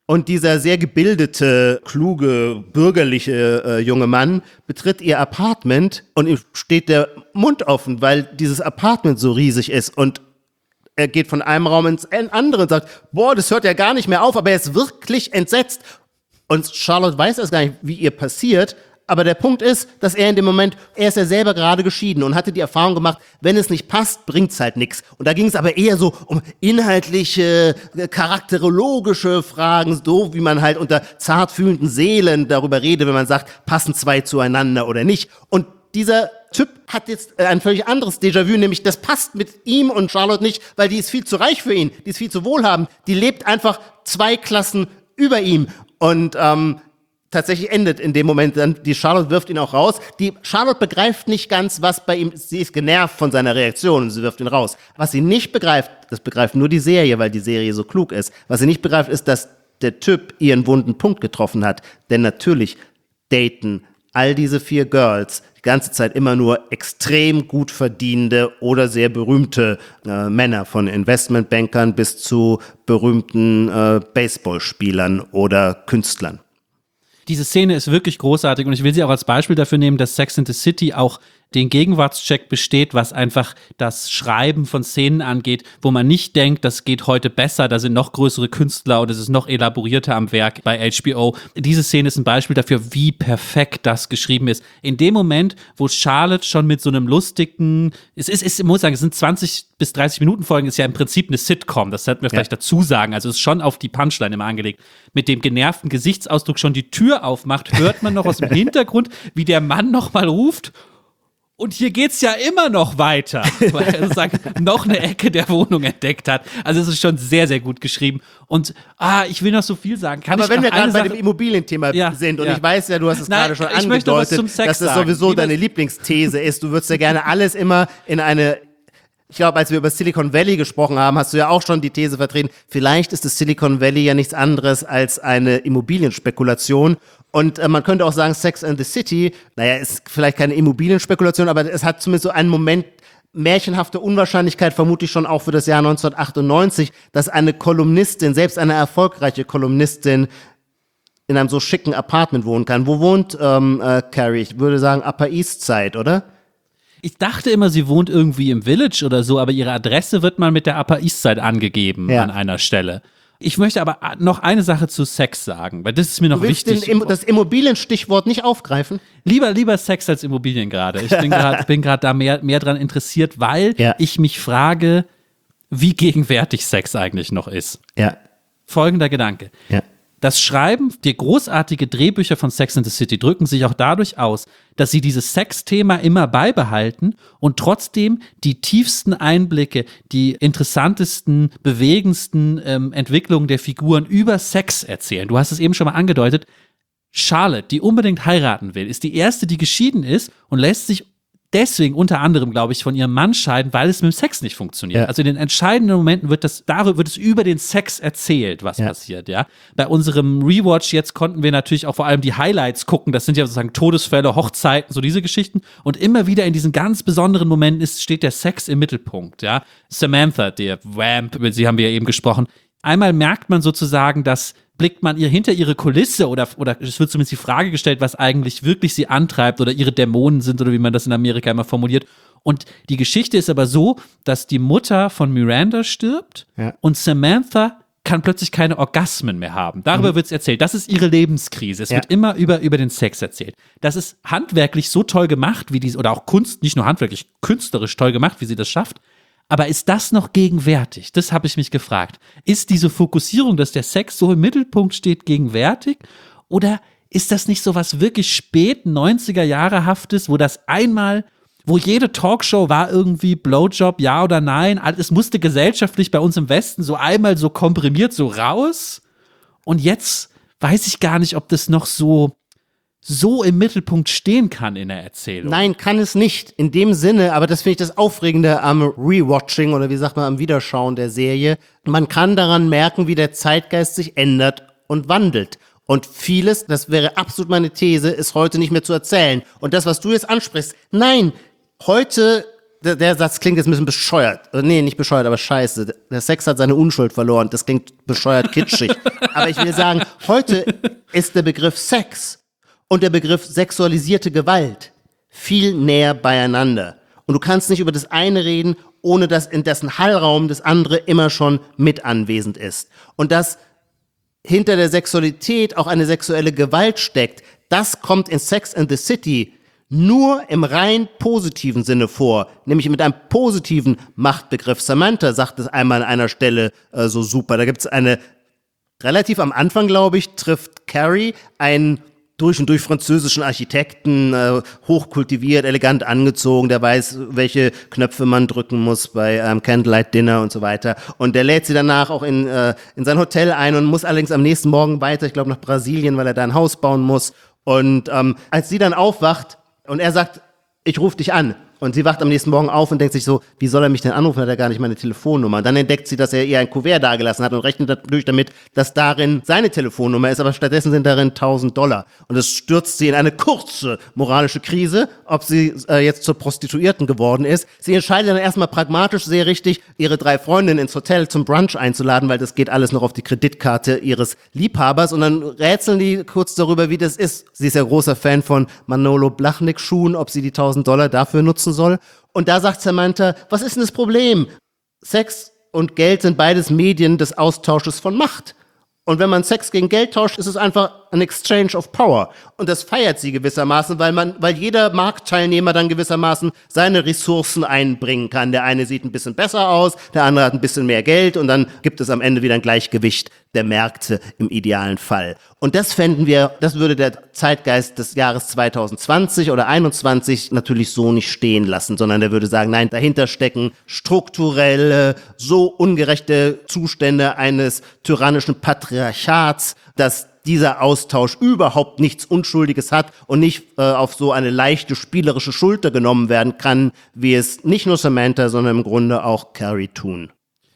Speaker 3: Und dieser sehr gebildete, kluge, bürgerliche junge Mann betritt ihr Apartment und ihm steht der Mund offen, weil dieses Apartment so riesig ist. Und er geht von einem Raum ins andere und sagt, boah, das hört ja gar nicht mehr auf, aber er ist wirklich entsetzt. Und Charlotte weiß erst gar nicht, wie ihr passiert. Aber der Punkt ist, dass er in dem Moment, er ist ja selber gerade geschieden und hatte die Erfahrung gemacht, wenn es nicht passt, bringt's halt nichts. Und da ging es aber eher so um inhaltliche, charakterologische Fragen, so wie man halt unter zart fühlenden Seelen darüber redet, wenn man sagt, passen zwei zueinander oder nicht. Und dieser Typ hat jetzt ein völlig anderes Déjà-vu, nämlich das passt mit ihm und Charlotte nicht, weil die ist viel zu reich für ihn, die ist viel zu wohlhabend, die lebt einfach 2 Klassen über ihm. Und tatsächlich endet in dem Moment dann, die Charlotte wirft ihn auch raus. Die Charlotte begreift nicht ganz, was bei ihm, sie ist genervt von seiner Reaktion und sie wirft ihn raus. Was sie nicht begreift, das begreift nur die Serie, weil die Serie so klug ist. Was sie nicht begreift, ist, dass der Typ ihren wunden Punkt getroffen hat. Denn natürlich daten all diese 4 Girls die ganze Zeit immer nur extrem gut verdienende oder sehr berühmte Männer, von Investmentbankern bis zu berühmten Baseballspielern oder Künstlern.
Speaker 2: Diese Szene ist wirklich großartig und ich will sie auch als Beispiel dafür nehmen, dass Sex and the City auch den Gegenwartscheck besteht, was einfach das Schreiben von Szenen angeht, wo man nicht denkt, das geht heute besser, da sind noch größere Künstler oder es ist noch elaborierter am Werk bei HBO. Diese Szene ist ein Beispiel dafür, wie perfekt das geschrieben ist. In dem Moment, wo Charlotte schon mit so einem lustigen, ich muss sagen, es sind 20 bis 30 Minuten Folgen, ist ja im Prinzip eine Sitcom, das sollten wir vielleicht dazu sagen, also es ist schon auf die Punchline immer angelegt. Mit dem genervten Gesichtsausdruck schon die Tür aufmacht, hört man noch aus dem Hintergrund, wie der Mann noch mal ruft, und hier geht's ja immer noch weiter, weil er sozusagen noch eine Ecke der Wohnung entdeckt hat. Also es ist schon sehr, sehr gut geschrieben. Und ich will noch so viel sagen.
Speaker 3: Aber wenn wir gerade bei dem Immobilienthema sind, und ich weiß ja, du hast es gerade schon angedeutet, dass das sowieso deine Lieblingsthese ist. Du würdest ja gerne alles immer in eine... Ich glaube, als wir über Silicon Valley gesprochen haben, hast du ja auch schon die These vertreten, vielleicht ist das Silicon Valley ja nichts anderes als eine Immobilienspekulation. Und man könnte auch sagen, Sex and the City, naja, ist vielleicht keine Immobilienspekulation, aber es hat zumindest so einen Moment märchenhafte Unwahrscheinlichkeit, vermutlich schon auch für das Jahr 1998, dass eine Kolumnistin, selbst eine erfolgreiche Kolumnistin, in einem so schicken Apartment wohnen kann. Wo wohnt Carrie? Ich würde sagen Upper East Side, oder?
Speaker 2: Ich dachte immer, sie wohnt irgendwie im Village oder so, aber ihre Adresse wird mal mit der Upper East Side angegeben an einer Stelle. Ich möchte aber noch eine Sache zu Sex sagen, weil das ist mir noch wichtig.
Speaker 3: Das Immobilienstichwort nicht aufgreifen?
Speaker 2: Lieber Sex als Immobilien gerade. Ich bin gerade da mehr dran interessiert, weil ich mich frage, wie gegenwärtig Sex eigentlich noch ist.
Speaker 3: Ja.
Speaker 2: Folgender Gedanke.
Speaker 3: Ja.
Speaker 2: Das Schreiben, die großartige Drehbücher von Sex and the City drücken sich auch dadurch aus, dass sie dieses Sexthema immer beibehalten und trotzdem die tiefsten Einblicke, die interessantesten, bewegendsten Entwicklungen der Figuren über Sex erzählen. Du hast es eben schon mal angedeutet. Charlotte, die unbedingt heiraten will, ist die erste, die geschieden ist und lässt sich deswegen unter anderem, glaube ich, von ihrem Mann scheiden, weil es mit dem Sex nicht funktioniert. Ja. Also in den entscheidenden Momenten wird es über den Sex erzählt, was passiert, ja. Bei unserem Rewatch jetzt konnten wir natürlich auch vor allem die Highlights gucken. Das sind ja sozusagen Todesfälle, Hochzeiten, so diese Geschichten. Und immer wieder in diesen ganz besonderen Momenten steht der Sex im Mittelpunkt, ja. Samantha, der Vamp, über sie haben wir ja eben gesprochen. Einmal merkt man sozusagen, dass blickt man ihr hinter ihre Kulisse oder es wird zumindest die Frage gestellt, was eigentlich wirklich sie antreibt oder ihre Dämonen sind oder wie man das in Amerika immer formuliert. Und die Geschichte ist aber so, dass die Mutter von Miranda stirbt und Samantha kann plötzlich keine Orgasmen mehr haben. Darüber wird es erzählt. Das ist ihre Lebenskrise. Es wird immer über den Sex erzählt. Das ist handwerklich so toll gemacht, wie diese, oder auch Kunst, nicht nur handwerklich, künstlerisch toll gemacht, wie sie das schafft. Aber ist das noch gegenwärtig? Das habe ich mich gefragt. Ist diese Fokussierung, dass der Sex so im Mittelpunkt steht, gegenwärtig? Oder ist das nicht so was wirklich spät 90er-Jahre-haftes, wo jede Talkshow war irgendwie Blowjob, ja oder nein? Es musste gesellschaftlich bei uns im Westen so einmal so komprimiert so raus. Und jetzt weiß ich gar nicht, ob das noch so im Mittelpunkt stehen kann in der Erzählung.
Speaker 3: Nein, kann es nicht. In dem Sinne, aber das finde ich das Aufregende am Rewatching oder wie sagt man, am Wiederschauen der Serie. Man kann daran merken, wie der Zeitgeist sich ändert und wandelt. Und vieles, das wäre absolut meine These, ist heute nicht mehr zu erzählen. Und das, was du jetzt ansprichst, nein, heute der Satz klingt jetzt ein bisschen bescheuert. Nee, nicht bescheuert, aber scheiße. Der Sex hat seine Unschuld verloren. Das klingt bescheuert kitschig. Aber ich will sagen, heute ist der Begriff Sex und der Begriff sexualisierte Gewalt viel näher beieinander. Und du kannst nicht über das eine reden, ohne dass in dessen Hallraum das andere immer schon mit anwesend ist. Und dass hinter der Sexualität auch eine sexuelle Gewalt steckt, das kommt in Sex and the City nur im rein positiven Sinne vor, nämlich mit einem positiven Machtbegriff. Samantha sagt es einmal an einer Stelle so super. Da gibt es eine, relativ am Anfang, glaube ich, trifft Carrie einen durch und durch französischen Architekten, hochkultiviert, elegant angezogen, der weiß, welche Knöpfe man drücken muss bei Candlelight Dinner und so weiter. Und der lädt sie danach auch in sein Hotel ein und muss allerdings am nächsten Morgen weiter, ich glaube nach Brasilien, weil er da ein Haus bauen muss. Und als sie dann aufwacht und er sagt, ich rufe dich an. Und sie wacht am nächsten Morgen auf und denkt sich so, wie soll er mich denn anrufen, hat er gar nicht meine Telefonnummer. Und dann entdeckt sie, dass er ihr ein Kuvert dagelassen hat und rechnet natürlich damit, dass darin seine Telefonnummer ist, aber stattdessen sind darin $1.000. Und das stürzt sie in eine kurze moralische Krise, ob sie jetzt zur Prostituierten geworden ist. Sie entscheidet dann erstmal pragmatisch sehr richtig, ihre 3 Freundinnen ins Hotel zum Brunch einzuladen, weil das geht alles noch auf die Kreditkarte ihres Liebhabers. Und dann rätseln die kurz darüber, wie das ist. Sie ist ja großer Fan von Manolo Blahnik-Schuhen, ob sie die $1.000 dafür nutzen soll. Und da sagt Samantha, was ist denn das Problem? Sex und Geld sind beides Medien des Austausches von Macht. Und wenn man Sex gegen Geld tauscht, ist es einfach ein Exchange of Power. Und das feiert sie gewissermaßen, weil jeder Marktteilnehmer dann gewissermaßen seine Ressourcen einbringen kann. Der eine sieht ein bisschen besser aus, der andere hat ein bisschen mehr Geld und dann gibt es am Ende wieder ein Gleichgewicht der Märkte im idealen Fall. Und das fänden wir, das würde der Zeitgeist des Jahres 2020 oder 2021 natürlich so nicht stehen lassen, sondern der würde sagen, nein, dahinter stecken strukturelle, so ungerechte Zustände eines tyrannischen Patriarchats, dass dieser Austausch überhaupt nichts Unschuldiges hat und nicht auf so eine leichte spielerische Schulter genommen werden kann, wie es nicht nur Samantha, sondern im Grunde auch Carrie tun.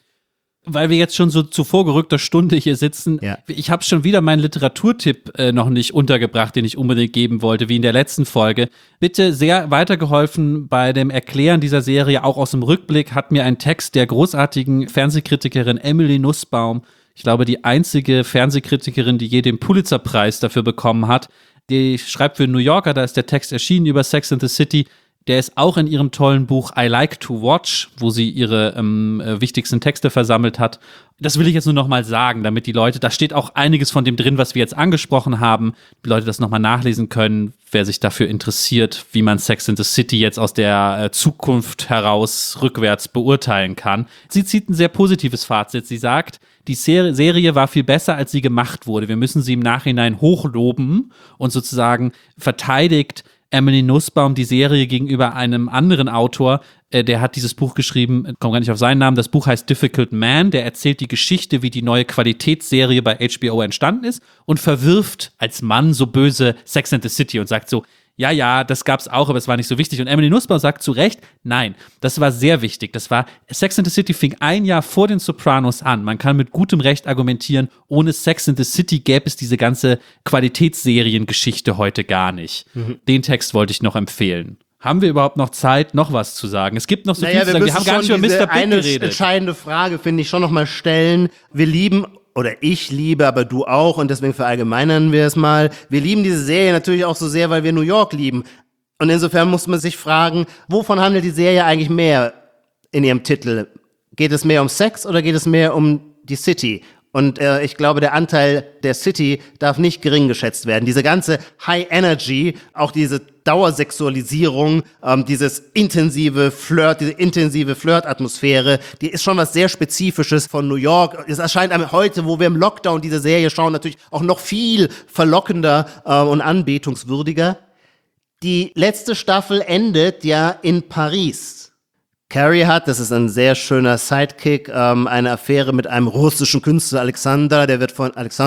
Speaker 2: Weil wir jetzt schon so zu vorgerückter Stunde hier sitzen, ja. Ich habe schon wieder meinen Literaturtipp noch nicht untergebracht, den ich unbedingt geben wollte, wie in der letzten Folge. Bitte sehr weitergeholfen bei dem Erklären dieser Serie, auch aus dem Rückblick, hat mir ein Text der großartigen Fernsehkritikerin Emily Nussbaum, ich glaube die einzige Fernsehkritikerin, die je den Pulitzerpreis dafür bekommen hat, die schreibt für New Yorker, da ist der Text erschienen über Sex and the City. Der ist auch in ihrem tollen Buch I Like to Watch, wo sie ihre wichtigsten Texte versammelt hat. Das will ich jetzt nur noch mal sagen, damit die Leute, da steht auch einiges von dem drin, was wir jetzt angesprochen haben, die Leute das noch mal nachlesen können, wer sich dafür interessiert, wie man Sex and the City jetzt aus der Zukunft heraus rückwärts beurteilen kann. Sie zieht ein sehr positives Fazit. Sie sagt, die Serie war viel besser, als sie gemacht wurde. Wir müssen sie im Nachhinein hochloben und sozusagen verteidigt Emily Nussbaum die Serie gegenüber einem anderen Autor, der hat dieses Buch geschrieben, komme gar nicht auf seinen Namen, das Buch heißt Difficult Man, der erzählt die Geschichte, wie die neue Qualitätsserie bei HBO entstanden ist und verwirft als Mann so böse Sex and the City und sagt so, ja, das gab's auch, aber es war nicht so wichtig. Und Emily Nussbaum sagt zu Recht, nein, das war sehr wichtig. Sex and the City fing ein Jahr vor den Sopranos an. Man kann mit gutem Recht argumentieren, ohne Sex and the City gäbe es diese ganze Qualitätsseriengeschichte heute gar nicht. Den Text wollte ich noch empfehlen. Haben wir überhaupt noch Zeit, noch was zu sagen? Es gibt noch so viel zu sagen. Wir haben gar nicht über Mr. Big geredet. Eine
Speaker 3: entscheidende Frage, finde ich, schon noch mal stellen. Wir lieben, oder ich liebe, aber du auch, und deswegen verallgemeinern wir es mal. Wir lieben diese Serie natürlich auch so sehr, weil wir New York lieben. Und insofern muss man sich fragen, wovon handelt die Serie eigentlich mehr in ihrem Titel? Geht es mehr um Sex oder geht es mehr um die City? Und ich glaube, der Anteil der City darf nicht gering geschätzt werden. Diese ganze High Energy, auch diese Dauersexualisierung, diese intensive Flirt-Atmosphäre, die ist schon was sehr Spezifisches von New York. Es erscheint einem heute, wo wir im Lockdown diese Serie schauen, natürlich auch noch viel verlockender und anbetungswürdiger. Die letzte Staffel endet ja in Paris. Carrie hat, das ist ein sehr schöner Sidekick, eine Affäre mit einem russischen Künstler, Alexandre, der wird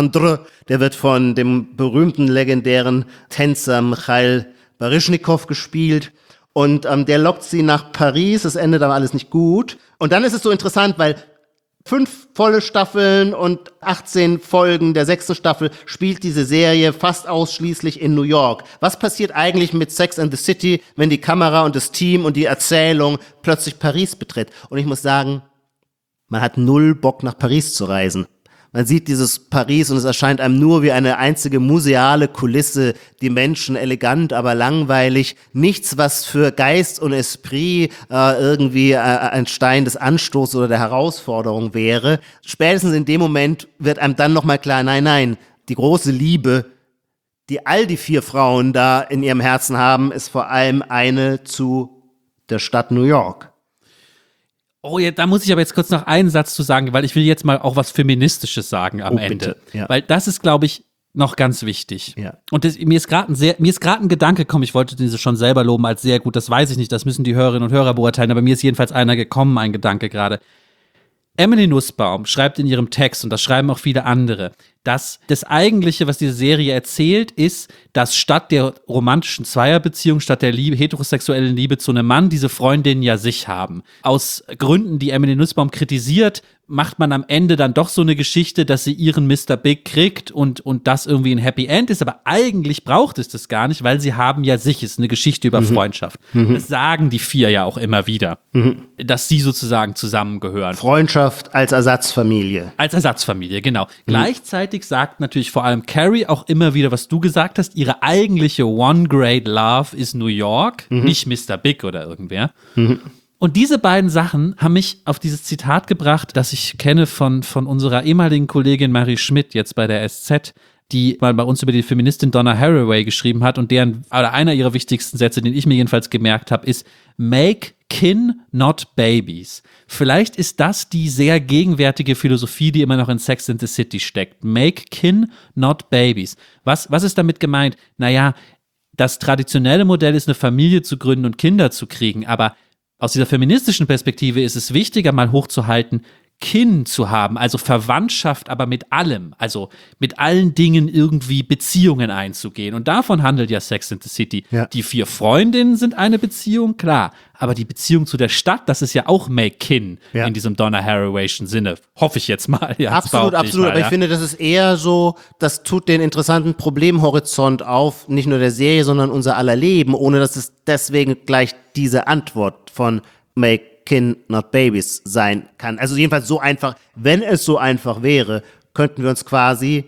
Speaker 3: von dem berühmten, legendären Tänzer Michail Baryshnikov gespielt. Und der lockt sie nach Paris, es endet aber alles nicht gut. Und dann ist es so interessant, weil 5 volle Staffeln und 18 Folgen der 6. Staffel spielt diese Serie fast ausschließlich in New York. Was passiert eigentlich mit Sex and the City, wenn die Kamera und das Team und die Erzählung plötzlich Paris betritt? Und ich muss sagen, man hat 0 Bock nach Paris zu reisen. Man sieht dieses Paris und es erscheint einem nur wie eine einzige museale Kulisse, die Menschen elegant, aber langweilig. Nichts, was für Geist und Esprit irgendwie ein Stein des Anstoßes oder der Herausforderung wäre. Spätestens in dem Moment wird einem dann nochmal klar, nein, die große Liebe, die all die 4 Frauen da in ihrem Herzen haben, ist vor allem eine zu der Stadt New York.
Speaker 2: Oh, ja, da muss ich aber jetzt kurz noch einen Satz zu sagen, weil ich will jetzt mal auch was Feministisches sagen am Ende.
Speaker 3: Ja.
Speaker 2: Weil das ist, glaube ich, noch ganz wichtig.
Speaker 3: Ja.
Speaker 2: Und mir ist gerade ein Gedanke gekommen, ich wollte diese schon selber loben als sehr gut, das weiß ich nicht, das müssen die Hörerinnen und Hörer beurteilen, aber mir ist jedenfalls einer gekommen, ein Gedanke gerade. Emily Nussbaum schreibt in ihrem Text, und das schreiben auch viele andere, dass das Eigentliche, was diese Serie erzählt, ist, dass statt der romantischen Zweierbeziehung, statt der heterosexuellen Liebe zu einem Mann, diese Freundinnen ja sich haben. Aus Gründen, die Emily Nussbaum kritisiert, macht man am Ende dann doch so eine Geschichte, dass sie ihren Mr. Big kriegt und das irgendwie ein Happy End ist, aber eigentlich braucht es das gar nicht, weil sie haben ja sich, es ist eine Geschichte über Freundschaft. Das sagen die 4 ja auch immer wieder, dass sie sozusagen zusammengehören.
Speaker 3: Freundschaft als Ersatzfamilie.
Speaker 2: Als Ersatzfamilie, genau. Gleichzeitig sagt natürlich vor allem Carrie auch immer wieder, was du gesagt hast, ihre eigentliche One Great Love ist New York, nicht Mr. Big oder irgendwer. Und diese beiden Sachen haben mich auf dieses Zitat gebracht, das ich kenne von unserer ehemaligen Kollegin Marie Schmidt, jetzt bei der SZ, die mal bei uns über die Feministin Donna Haraway geschrieben hat und einer ihrer wichtigsten Sätze, den ich mir jedenfalls gemerkt habe, ist Make kin, not babies. Vielleicht ist das die sehr gegenwärtige Philosophie, die immer noch in Sex and the City steckt. Make kin, not babies. Was ist damit gemeint? Naja, das traditionelle Modell ist, eine Familie zu gründen und Kinder zu kriegen, aber aus dieser feministischen Perspektive ist es wichtiger, mal hochzuhalten, Kin zu haben, also Verwandtschaft, aber mit allem, also mit allen Dingen irgendwie Beziehungen einzugehen. Und davon handelt ja Sex and the City. Ja. Die 4 Freundinnen sind eine Beziehung, klar, aber die Beziehung zu der Stadt, das ist ja auch Make Kin in diesem Donna Haraway'schen Sinne. Hoffe ich jetzt mal. Ja,
Speaker 3: absolut. Aber ich finde, das ist eher so, das tut den interessanten Problemhorizont auf, nicht nur der Serie, sondern unser aller Leben, ohne dass es deswegen gleich diese Antwort von Make Kin, not babies sein kann. Also jedenfalls so einfach, wenn es so einfach wäre, könnten wir uns quasi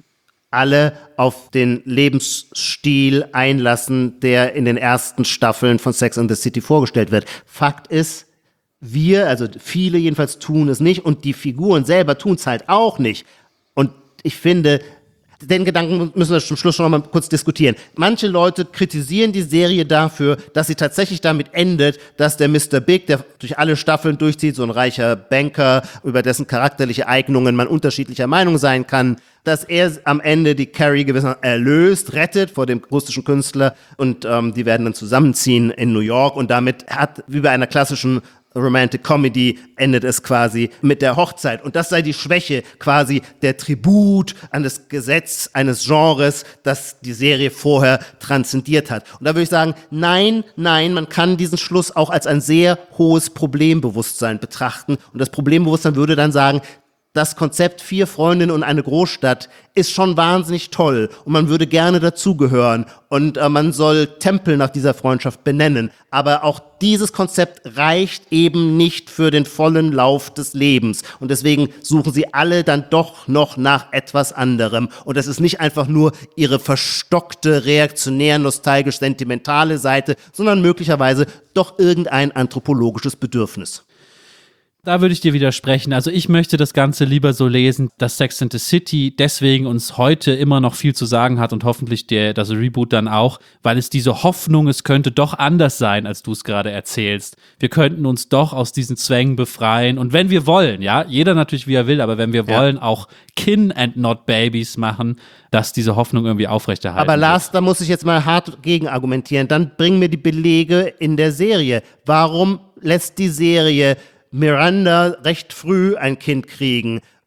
Speaker 3: alle auf den Lebensstil einlassen, der in den ersten Staffeln von Sex and the City vorgestellt wird. Fakt ist, also viele jedenfalls tun es nicht und die Figuren selber tun es halt auch nicht. Und ich finde, den Gedanken müssen wir zum Schluss schon noch mal kurz diskutieren. Manche Leute kritisieren die Serie dafür, dass sie tatsächlich damit endet, dass der Mr. Big, der durch alle Staffeln durchzieht, so ein reicher Banker, über dessen charakterliche Eignungen man unterschiedlicher Meinung sein kann, dass er am Ende die Carrie gewissermaßen erlöst, rettet vor dem russischen Künstler und die werden dann zusammenziehen in New York und damit wie bei einer klassischen Romantic Comedy endet es quasi mit der Hochzeit. Und das sei die Schwäche, quasi der Tribut an das Gesetz eines Genres, das die Serie vorher transzendiert hat. Und da würde ich sagen, nein, man kann diesen Schluss auch als ein sehr hohes Problembewusstsein betrachten. Und das Problembewusstsein würde dann sagen, das Konzept 4 Freundinnen und eine Großstadt ist schon wahnsinnig toll und man würde gerne dazugehören und man soll Tempel nach dieser Freundschaft benennen. Aber auch dieses Konzept reicht eben nicht für den vollen Lauf des Lebens und deswegen suchen sie alle dann doch noch nach etwas anderem. Und das ist nicht einfach nur ihre verstockte, reaktionär, nostalgisch, sentimentale Seite, sondern möglicherweise doch irgendein anthropologisches Bedürfnis.
Speaker 2: Da würde ich dir widersprechen. Also ich möchte das Ganze lieber so lesen, dass Sex and the City deswegen uns heute immer noch viel zu sagen hat und hoffentlich das Reboot dann auch, weil es diese Hoffnung, es könnte doch anders sein, als du es gerade erzählst. Wir könnten uns doch aus diesen Zwängen befreien und wenn wir wollen, ja, jeder natürlich wie er will, aber wenn wir wollen, auch Kin and not Babies machen, dass diese Hoffnung irgendwie aufrechterhalten
Speaker 3: Aber Lars,
Speaker 2: wird.
Speaker 3: da muss ich jetzt mal hart gegen argumentieren. Dann bring mir die Belege in der Serie. Warum lässt die Serie Miranda recht früh ein Kind kriegen?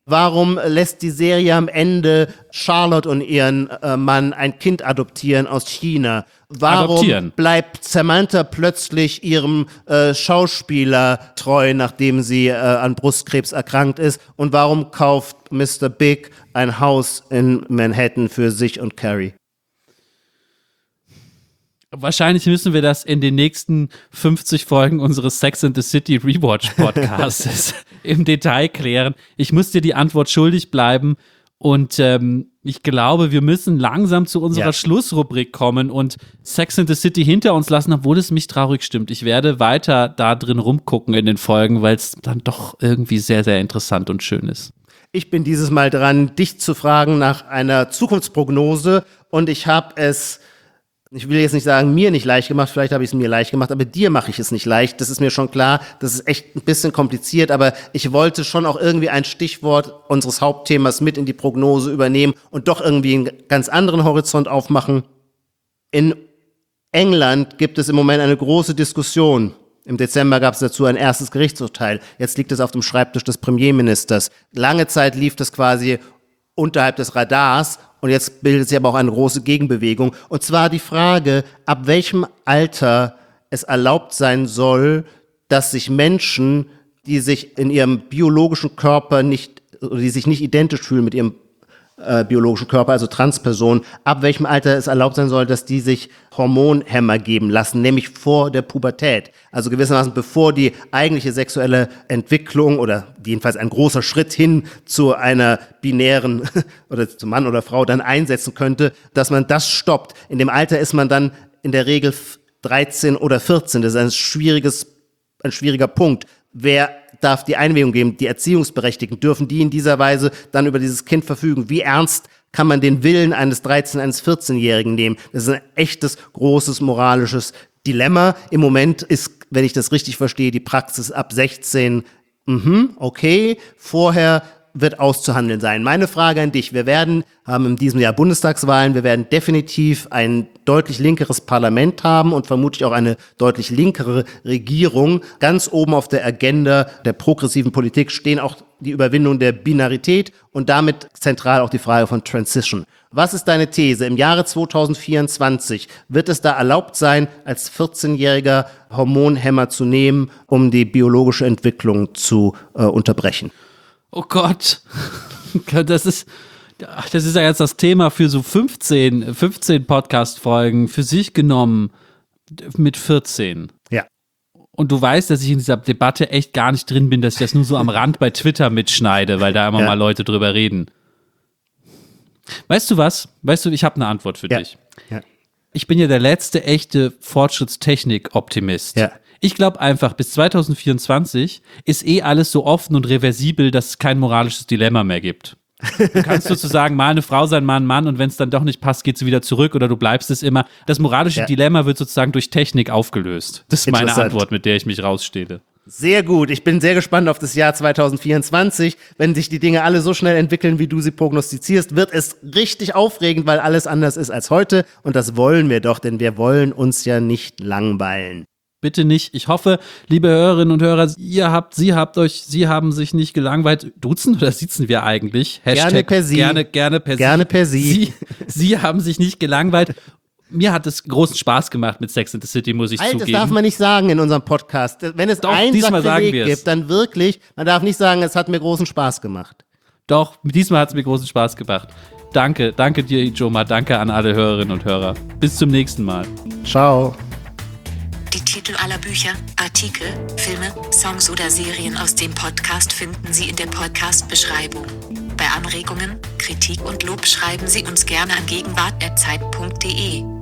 Speaker 3: Warum lässt die Serie am Ende Charlotte und ihren Mann ein Kind adoptieren aus China? Warum bleibt Samantha plötzlich ihrem Schauspieler treu, nachdem sie an Brustkrebs erkrankt ist? Und warum kauft Mr. Big ein Haus in Manhattan für sich und Carrie?
Speaker 2: Wahrscheinlich müssen wir das in den nächsten 50 Folgen unseres Sex and the City Rewatch Podcasts im Detail klären. Ich muss dir die Antwort schuldig bleiben und ich glaube, wir müssen langsam zu unserer Schlussrubrik kommen und Sex and the City hinter uns lassen, obwohl es mich traurig stimmt. Ich werde weiter da drin rumgucken in den Folgen, weil es dann doch irgendwie sehr, sehr interessant und schön ist.
Speaker 3: Ich bin dieses Mal dran, dich zu fragen nach einer Zukunftsprognose und ich habe es... Ich will jetzt nicht sagen, mir nicht leicht gemacht, vielleicht habe ich es mir leicht gemacht, aber dir mache ich es nicht leicht. Das ist mir schon klar, das ist echt ein bisschen kompliziert, aber ich wollte schon auch irgendwie ein Stichwort unseres Hauptthemas mit in die Prognose übernehmen und doch irgendwie einen ganz anderen Horizont aufmachen. In England gibt es im Moment eine große Diskussion. Im Dezember gab es dazu ein erstes Gerichtsurteil. Jetzt liegt es auf dem Schreibtisch des Premierministers. Lange Zeit lief das quasi unterhalb des Radars. Und jetzt bildet sich aber auch eine große Gegenbewegung. Und zwar die Frage, ab welchem Alter es erlaubt sein soll, dass sich Menschen, die sich in ihrem biologischen Körper nicht, die sich nicht identisch fühlen mit ihrem biologischen Körper, also Transpersonen, ab welchem Alter es erlaubt sein soll, dass die sich Hormonhämmer geben lassen, nämlich vor der Pubertät. Also gewissermaßen bevor die eigentliche sexuelle Entwicklung oder jedenfalls ein großer Schritt hin zu einer binären oder zu Mann oder Frau dann einsetzen könnte, dass man das stoppt. In dem Alter ist man dann in der Regel 13 oder 14. Das ist ein schwieriger Punkt. Wer darf die Einwilligung geben? Die Erziehungsberechtigten, dürfen die in dieser Weise dann über dieses Kind verfügen? Wie ernst kann man den Willen eines 13-, eines 14-Jährigen nehmen? Das ist ein echtes, großes moralisches Dilemma. Im Moment ist, wenn ich das richtig verstehe, die Praxis ab 16, okay, vorher wird auszuhandeln sein. Meine Frage an dich, wir haben in diesem Jahr Bundestagswahlen, wir werden definitiv ein deutlich linkeres Parlament haben und vermutlich auch eine deutlich linkere Regierung. Ganz oben auf der Agenda der progressiven Politik stehen auch die Überwindung der Binarität und damit zentral auch die Frage von Transition. Was ist deine These? Im Jahre 2024 wird es da erlaubt sein, als 14-Jähriger Hormonhämmer zu nehmen, um die biologische Entwicklung zu unterbrechen?
Speaker 2: Oh Gott, das ist ja jetzt das Thema für so 15 Podcast-Folgen für sich genommen mit 14.
Speaker 3: Ja.
Speaker 2: Und du weißt, dass ich in dieser Debatte echt gar nicht drin bin, dass ich das nur so am Rand bei Twitter mitschneide, weil da immer mal Leute drüber reden. Weißt du was? Ich habe eine Antwort für dich.
Speaker 3: Ja.
Speaker 2: Ich bin ja der letzte echte Fortschrittstechnik-Optimist.
Speaker 3: Ja.
Speaker 2: Ich glaube einfach, bis 2024 ist alles so offen und reversibel, dass es kein moralisches Dilemma mehr gibt. Du kannst sozusagen mal eine Frau sein, mal ein Mann und wenn es dann doch nicht passt, geht sie wieder zurück oder du bleibst es immer. Das moralische Dilemma wird sozusagen durch Technik aufgelöst. Das ist meine Antwort, mit der ich mich rausstehle.
Speaker 3: Sehr gut. Ich bin sehr gespannt auf das Jahr 2024. Wenn sich die Dinge alle so schnell entwickeln, wie du sie prognostizierst, wird es richtig aufregend, weil alles anders ist als heute. Und das wollen wir doch, denn wir wollen uns ja nicht langweilen.
Speaker 2: Bitte nicht. Ich hoffe, liebe Hörerinnen und Hörer, Sie haben sich nicht gelangweilt. Duzen oder sitzen wir eigentlich? Hashtag
Speaker 3: gerne per Sie.
Speaker 2: Gerne per Sie.
Speaker 3: Gerne per Sie.
Speaker 2: Sie haben sich nicht gelangweilt. Mir hat es großen Spaß gemacht mit Sex and the City, muss ich zugeben.
Speaker 3: Das darf man nicht sagen in unserem Podcast. Wenn es ein Sakrileg gibt, dann wirklich, man darf nicht sagen, es hat mir großen Spaß gemacht.
Speaker 2: Doch, diesmal hat es mir großen Spaß gemacht. Danke dir, Ijoma. Danke an alle Hörerinnen und Hörer. Bis zum nächsten Mal.
Speaker 3: Ciao.
Speaker 1: Die Titel aller Bücher, Artikel, Filme, Songs oder Serien aus dem Podcast finden Sie in der Podcast-Beschreibung. Bei Anregungen, Kritik und Lob schreiben Sie uns gerne an gegenwart@zeit.de.